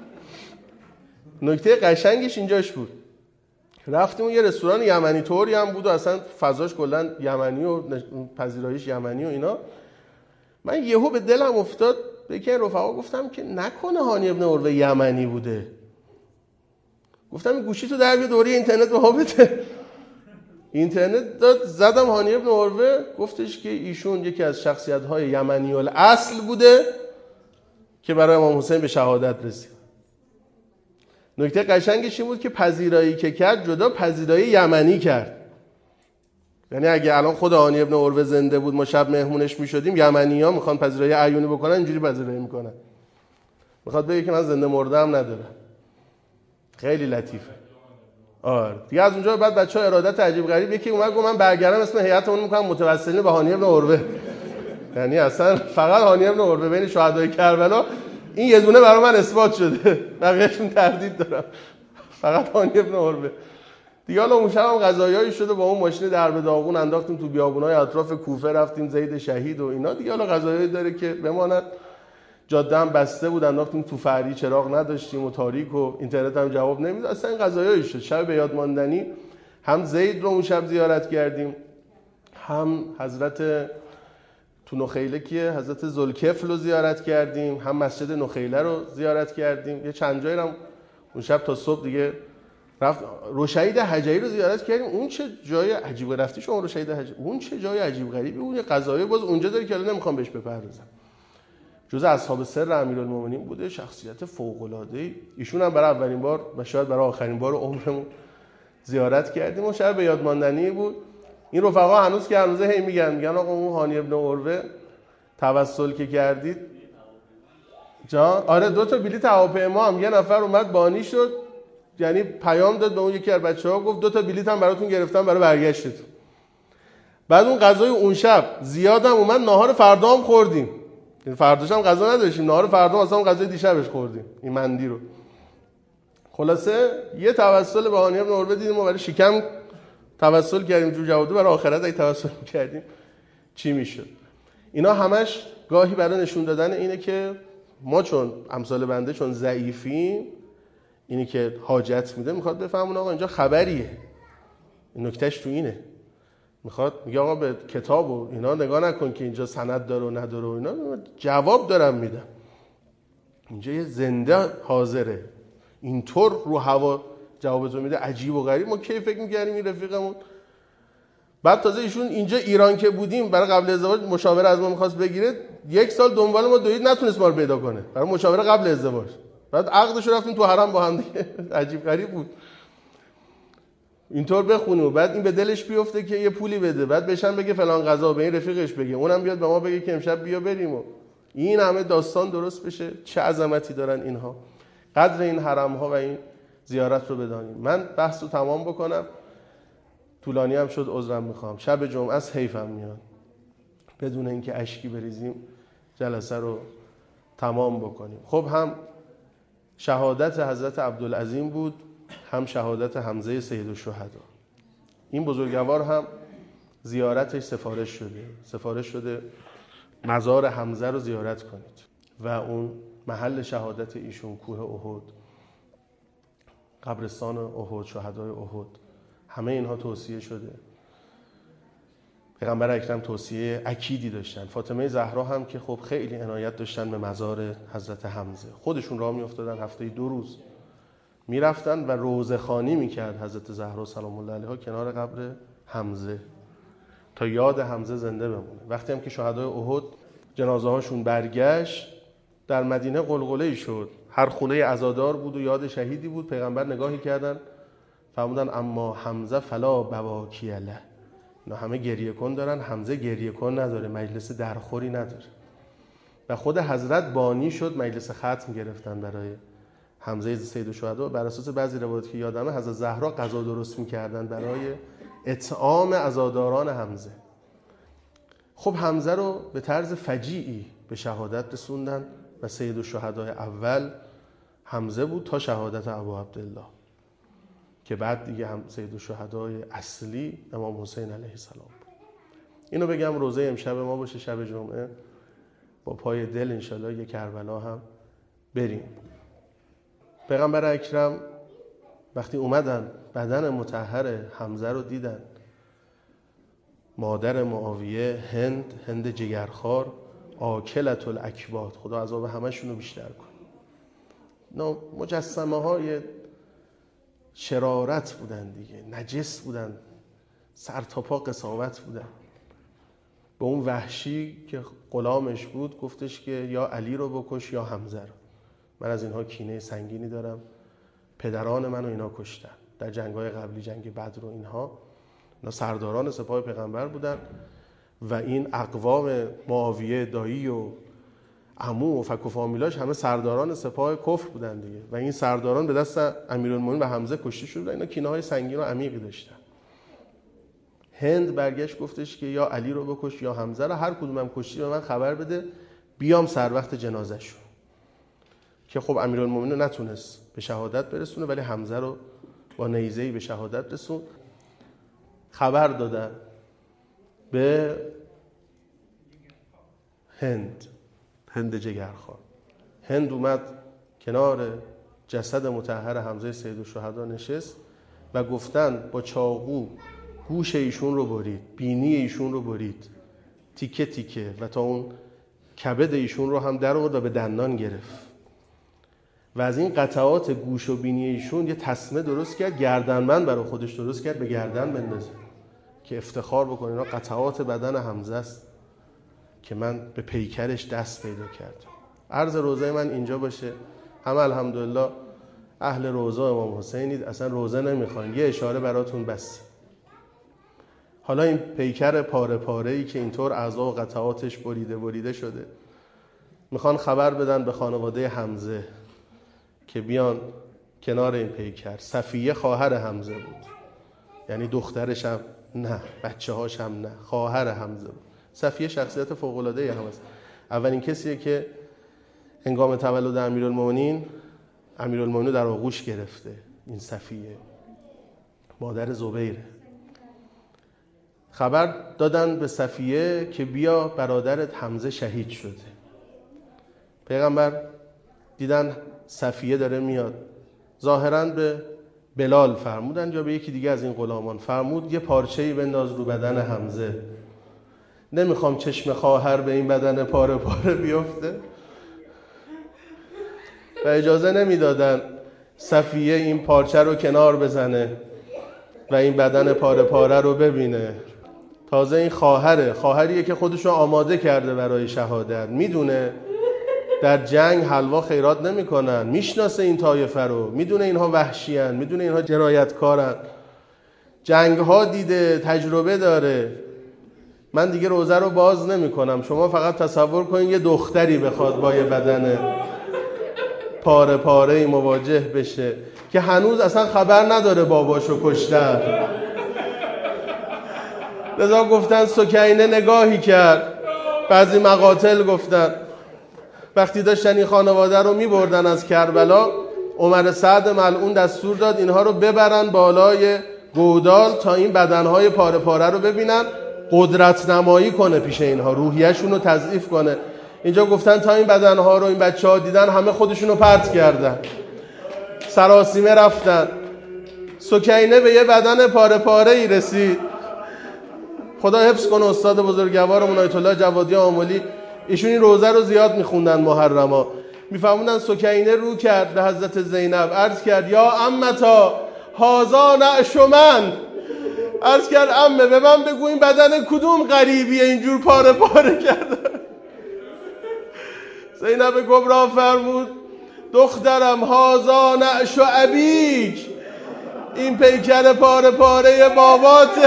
نکته قشنگش اینجاش بود. رفتیم اون یه رستوران یمنی طوری هم بود و اصلا فضاش کلا یمنی و پذیراییش یمنی و اینا. من یهو به دلم افتاد، به یکی رفقا گفتم که نکنه هانی ابن عروه یمنی بوده. گفتم این گوشی تو در بیا دوره اینترنت به ها بده. اینترنت داد زدم هانی ابن عروه، گفتش که ایشون یکی از شخصیت‌های یمنی الاصل بوده که برای امام حسین به شهادت رسید. نکته قشنگش این بود که پذیرایی که کرد جدا پذیرایی یمنی کرد. یعنی اگه الان خود هانی ابن عروه زنده بود ما شب مهمونش میشدیم، یمنی‌ها میخوان پذیرایی عیونی بکنن اینجوری پذیرایی میکنن. میخواد بگه که من زنده مرده هم ندارم. خیلی لطیفه. آره دیگه از اونجا بعد بچه‌ها ارادت عجیب غریب، یکی اومد گفت من برگردم اسم هیئتمون میکنم متوسلین به هانی ابن عروه. یعنی اصلا فقط هانی ابن عروه بین شهدای کربلا این یه دونه برای من اثبات شده، بقیه‌شون تردید دارم. فقط هانی ابن عروه. دیگه حالا اون شب هم غذایایی شده، با اون ماشین درب داغون انداختیم تو بیابونای اطراف کوفه، رفتیم زید شهید و اینا. دیگه حالا غذایایی داره که بماند. جاده هم بسته بود، انداختیم تو فری، چراغ نداشتیم و تاریک و اینترنت هم جواب نمیداد. اصلا این غذایایی شد. شب به یاد ماندنی هم زید رو اون شب زیارت کردیم، هم حضرت تو نخیله که حضرت ذوالکفل رو زیارت کردیم، هم مسجد نخیله رو زیارت کردیم. یه چند جایی هم اون شب تا صبح دیگه رفت. روشهید حجری رو زیارت کردیم. اون چه جای عجیب رفتی شما روشهید حجری، اون چه جای عجیب غریبی. اون یه قضایی باز اونجا داره که الان نمیخوام بهش بپردازم. جزء اصحاب سر امیرالمومنین بوده، شخصیت فوق‌العاده‌ای. ایشون هم برای اولین بار و شاید برای آخرین بار عمرمون زیارت کردیم و شاید به یاد ماندنی بود. این رفقا هنوز که هنوز هی میگن میگن آقا اون هانی ابن عروه توسل که کردید جان، آره دو تا بلیط هواپیما هم یه نفر اومد بانی شد، یعنی پیام داد به اون یکی از بچه‌ها گفت دو تا بلیط هم براتون گرفتم برای برگشتتون. بعد اون غذای اون شب زیادم اومد، ناهار فردا هم خوردیم. این فرداش هم غذا نداشتیم، ناهار فردا مثلا غذای دیشبش خوردیم این مندی رو. خلاصه یه توسل به هانی ابن عروه دیدیم و برای شکم توسل کردیم، جو جوادو برای آخرت اگه توسل کردیم چی میشد. اینا همش گاهی برای نشون دادن اینه که ما چون امثال بنده چون ضعیفیم، اینی که حاجت میده میخواد بفهمون آقا اینجا خبریه. این نکتهش تو اینه، میخواد میگه آقا به کتاب و اینا نگاه نکن که اینجا سند داره و نداره و اینا، جواب دارم میدم. اینجا یه زنده حاضره، اینطور رو هوا جوابتو میده، عجیب و غریب. ما کی فکر میکردیم این رفیقمون. بعد تازه ایشون اینجا ایران که بودیم برای قبل ازدواج مشاوره از ما میخواست بگیره، یک سال دنبال ما دوید نتونست ما رو پیدا کنه برای مشاوره قبل ازدواج. بعد عقدش رو رفتیم تو حرم با هم دیگه. عجیب غریب بود. اینطور بخونه و بعد این به دلش بیفته که یه پولی بده، بعد بهشم بگه فلان غذا، به این رفیقش بگه، اونم بیاد به ما بگه که امشب بیا بریم و این همه داستان درست بشه. چه عظمتی دارن اینها. قدر این حرم ها و این زیارت رو بدانیم. من بحث رو تمام بکنم، طولانی هم شد، عذرم میخوام. شب جمعه است، حیفم میاد بدون اینکه اشکی بریزیم جلسه رو تمام بکنیم. خب هم شهادت حضرت عبدالعظیم بود، هم شهادت حمزه سید الشهدا. این بزرگوار هم زیارتش سفارش شده سفارش شده مزار حمزه رو زیارت کنید و اون محل شهادت ایشون کوه احد، قبرستان احد، شهدای احد، همه اینها توصیه شده. پیغمبر اکرم توصیه اکیدی داشتن. فاطمه زهرا هم که خب خیلی عنایت داشتن به مزار حضرت حمزه. خودشون راه میافتادن، هفته دو روز میرفتن و روضه‌خوانی میکرد حضرت زهرا سلام الله علیها کنار قبر حمزه تا یاد حمزه زنده بمونه. وقتی هم که شهدای احد جنازه هاشون برگشت، در مدینه قلقله‌ای شد. هر خونه عزادار بود و یاد شهیدی بود. پیغمبر نگاهی کردن فرمودن اما حمزه فلا بواکی له، اینا همه گریه کن دارن، حمزه گریه کن نداره، مجلس درخوری نداره. و خود حضرت بانی شد، مجلس ختم گرفتن برای حمزه سید الشهدا. بر اساس بعضی روایات که یادمه حضرت زهرا غذا درست می‌کردن برای اطعام عزاداران حمزه. خب حمزه رو به طرز فجیعی به شهادت رسوندن و سید الشهدای اول حمزه بود تا شهادت ابو عبدالله که بعد دیگه هم سید الشهدای اصلی امام حسین علیه السلام بود. اینو بگم روزه امشب ما باشه، شب جمعه، با پای دل انشالله یه کربلا هم بریم. پیغمبر اکرم وقتی اومدن بدن مطهر حمزه رو دیدن، مادر معاویه هند، هند جگرخوار، آکلت الاکباد، خدا عذاب همشون رو بیشتر کن. نه مجسمه های شرارت بودن دیگه، نجس بودن، سر تا پا قساوت بودن. به اون وحشی که غلامش بود گفتش که یا علی رو بکش یا حمزه رو، من از اینها کینه سنگینی دارم، پدران منو اینا کشتن در جنگ‌های قبلی، جنگ بدر و اینها. اینا سرداران سپاه پیغمبر بودن و این اقوام معاویه دایی و عمو و فک و فامیلاش همه سرداران سپاه کفر بودن دیگه و این سرداران به دست امیرالمومنین و حمزه کشته شدن. اینا کینه‌های سنگین و عمیقی داشتن. هند برگشت گفتش که یا علی رو بکش یا حمزه رو، هر کدومم کشتی به من خبر بده بیام سر وقت جنازه‌شون. که خب امیرالمومنین نتونست به شهادت برسونه ولی حمزه رو با نیزه‌ای به شهادت رسون. خبر دادن به هند، هند جگرخوار. هند اومد کنار جسد مطهر حمزه سید الشهدا نشست و گفتن با چاقو گوش ایشون رو برید، بینی ایشون رو برید تیکه تیکه و تا اون کبد ایشون رو هم در آورد و به دندان گرفت و از این قطعات گوش و بینی ایشون یه تسمه درست کرد، گردنبند برای خودش درست کرد به گردن بندازه که افتخار بکنه اینا قطعات بدن حمزه است که من به پیکرش دست پیدا کردم. عرض روضه من اینجا باشه. همه الحمدلله اهل روضه امام حسینید، اصلا روضه نمیخوان، یه اشاره براتون بس. حالا این پیکر پاره پاره ای که اینطور اعضا و قطعاتش بریده بریده شده، میخوان خبر بدن به خانواده حمزه که بیان کنار این پیکر. صفیه خواهر حمزه بود، یعنی دخترش هم نه، بچه هاش هم نه، خواهر حمزه بود. صفیه شخصیت فوق العاده هم است. اولین کسیه که هنگام تولد امیرالمومنین امیرالمومنین در آغوش گرفته. این صفیه مادر زبیره. خبر دادن به صفیه که بیا برادرت حمزه شهید شده. پیغمبر دیدن صفیه داره میاد، ظاهراً به بلال فرمودن یا به یکی دیگه از این غلامان فرمود یه پارچه‌ای بنداز رو بدن حمزه، نمیخوام چشم خواهر به این بدن پاره پاره بیفته. و اجازه نمیدادن صفیه این پارچه رو کنار بزنه و این بدن پاره پاره رو ببینه. تازه این خواهره، خواهریه که خودش رو آماده کرده برای شهادت، میدونه در جنگ حلوا خیرات نمی کنن، میشناسه این طایفه رو، میدونه اینها وحشیان، میدونه اینها جنایتکارن، جنگ ها دیده، تجربه داره. من دیگه روزه رو باز نمی کنم، شما فقط تصور کنید یه دختری بخواد با یه بدن پاره پاره مواجه بشه که هنوز اصلا خبر نداره باباشو کشتن. لذا گفتن سکینه نگاهی کرد، بعضی مقاتل گفتن وقتی داشتن این خانواده رو می بردن از کربلا، عمر سعد ملعون دستور داد اینها رو ببرن بالای گودال تا این بدنهای پاره پاره رو ببینن، قدرت نمایی کنه پیش اینها، روحیه‌شون رو تضعیف کنه. اینجا گفتن تا این بدنها رو این بچه ها دیدن همه خودشون رو پرت کردن، سراسیمه رفتن. سکینه به یه بدن پاره پاره ای رسید. خدا حفظ کنه استاد بزرگوارمون آیت الله جوادی آملی، ایشون این روزه رو زیاد میخوندن محرما، میفهموندن سکینه رو کرد به حضرت زینب، عرض کرد یا امتا هازا نعش من، عرض کرد عمه به من بگو این بدن کدوم غریبیه اینجور پاره پاره کرده. زینب کبرا فرمود دخترم هازا نعش ابیک، این پیکر پاره پاره باباته.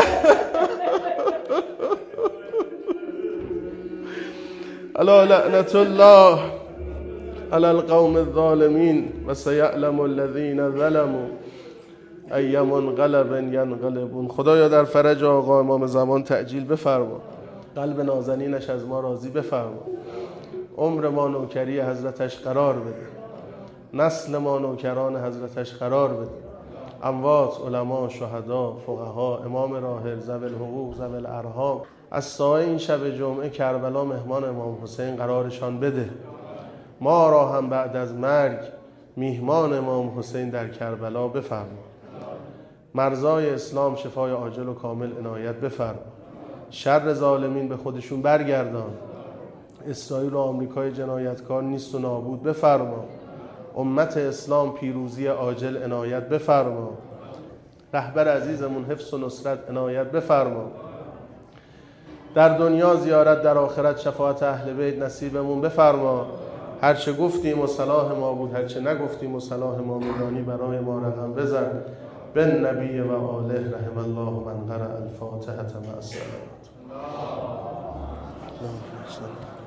الا لعنت الله علی القوم الظالمین و سیعلم الذین ظلموا ای منقلب ینقلبون. خدایا در فرج آقا امام زمان تعجیل بفرما، قلب نازنینش از ما راضی بفرما، عمر ما نوکری حضرتش قرار بده، نسل ما نوکران حضرتش قرار بده، اموات، علما، شهدا، فقها، امام راحل، ذوی الحقوق، ذوی الارحام، از سایه این شب جمعه کربلا مهمان امام حسین قرارشان بده. ما را هم بعد از مرگ میهمان امام حسین در کربلا بفرما. مرزای اسلام شفای عاجل و کامل عنایت بفرما. شر ظالمین به خودشون برگردان. اسرائیل و آمریکای جنایتکار نیست و نابود بفرما. امت اسلام پیروزی عاجل عنایت بفرما. رهبر عزیزمون حفظ و نصرت عنایت بفرما. در دنیا زیارت، در آخرت شفاعت اهل بیت نصیبمون بفرما. هرچه گفتیم و صلاح ما بود، هرچه نگفتیم و صلاح ما میدانی برای ما رقم بزن. بن نبی و آله رحم الله من قرأ الفاتحة مع الصلوات.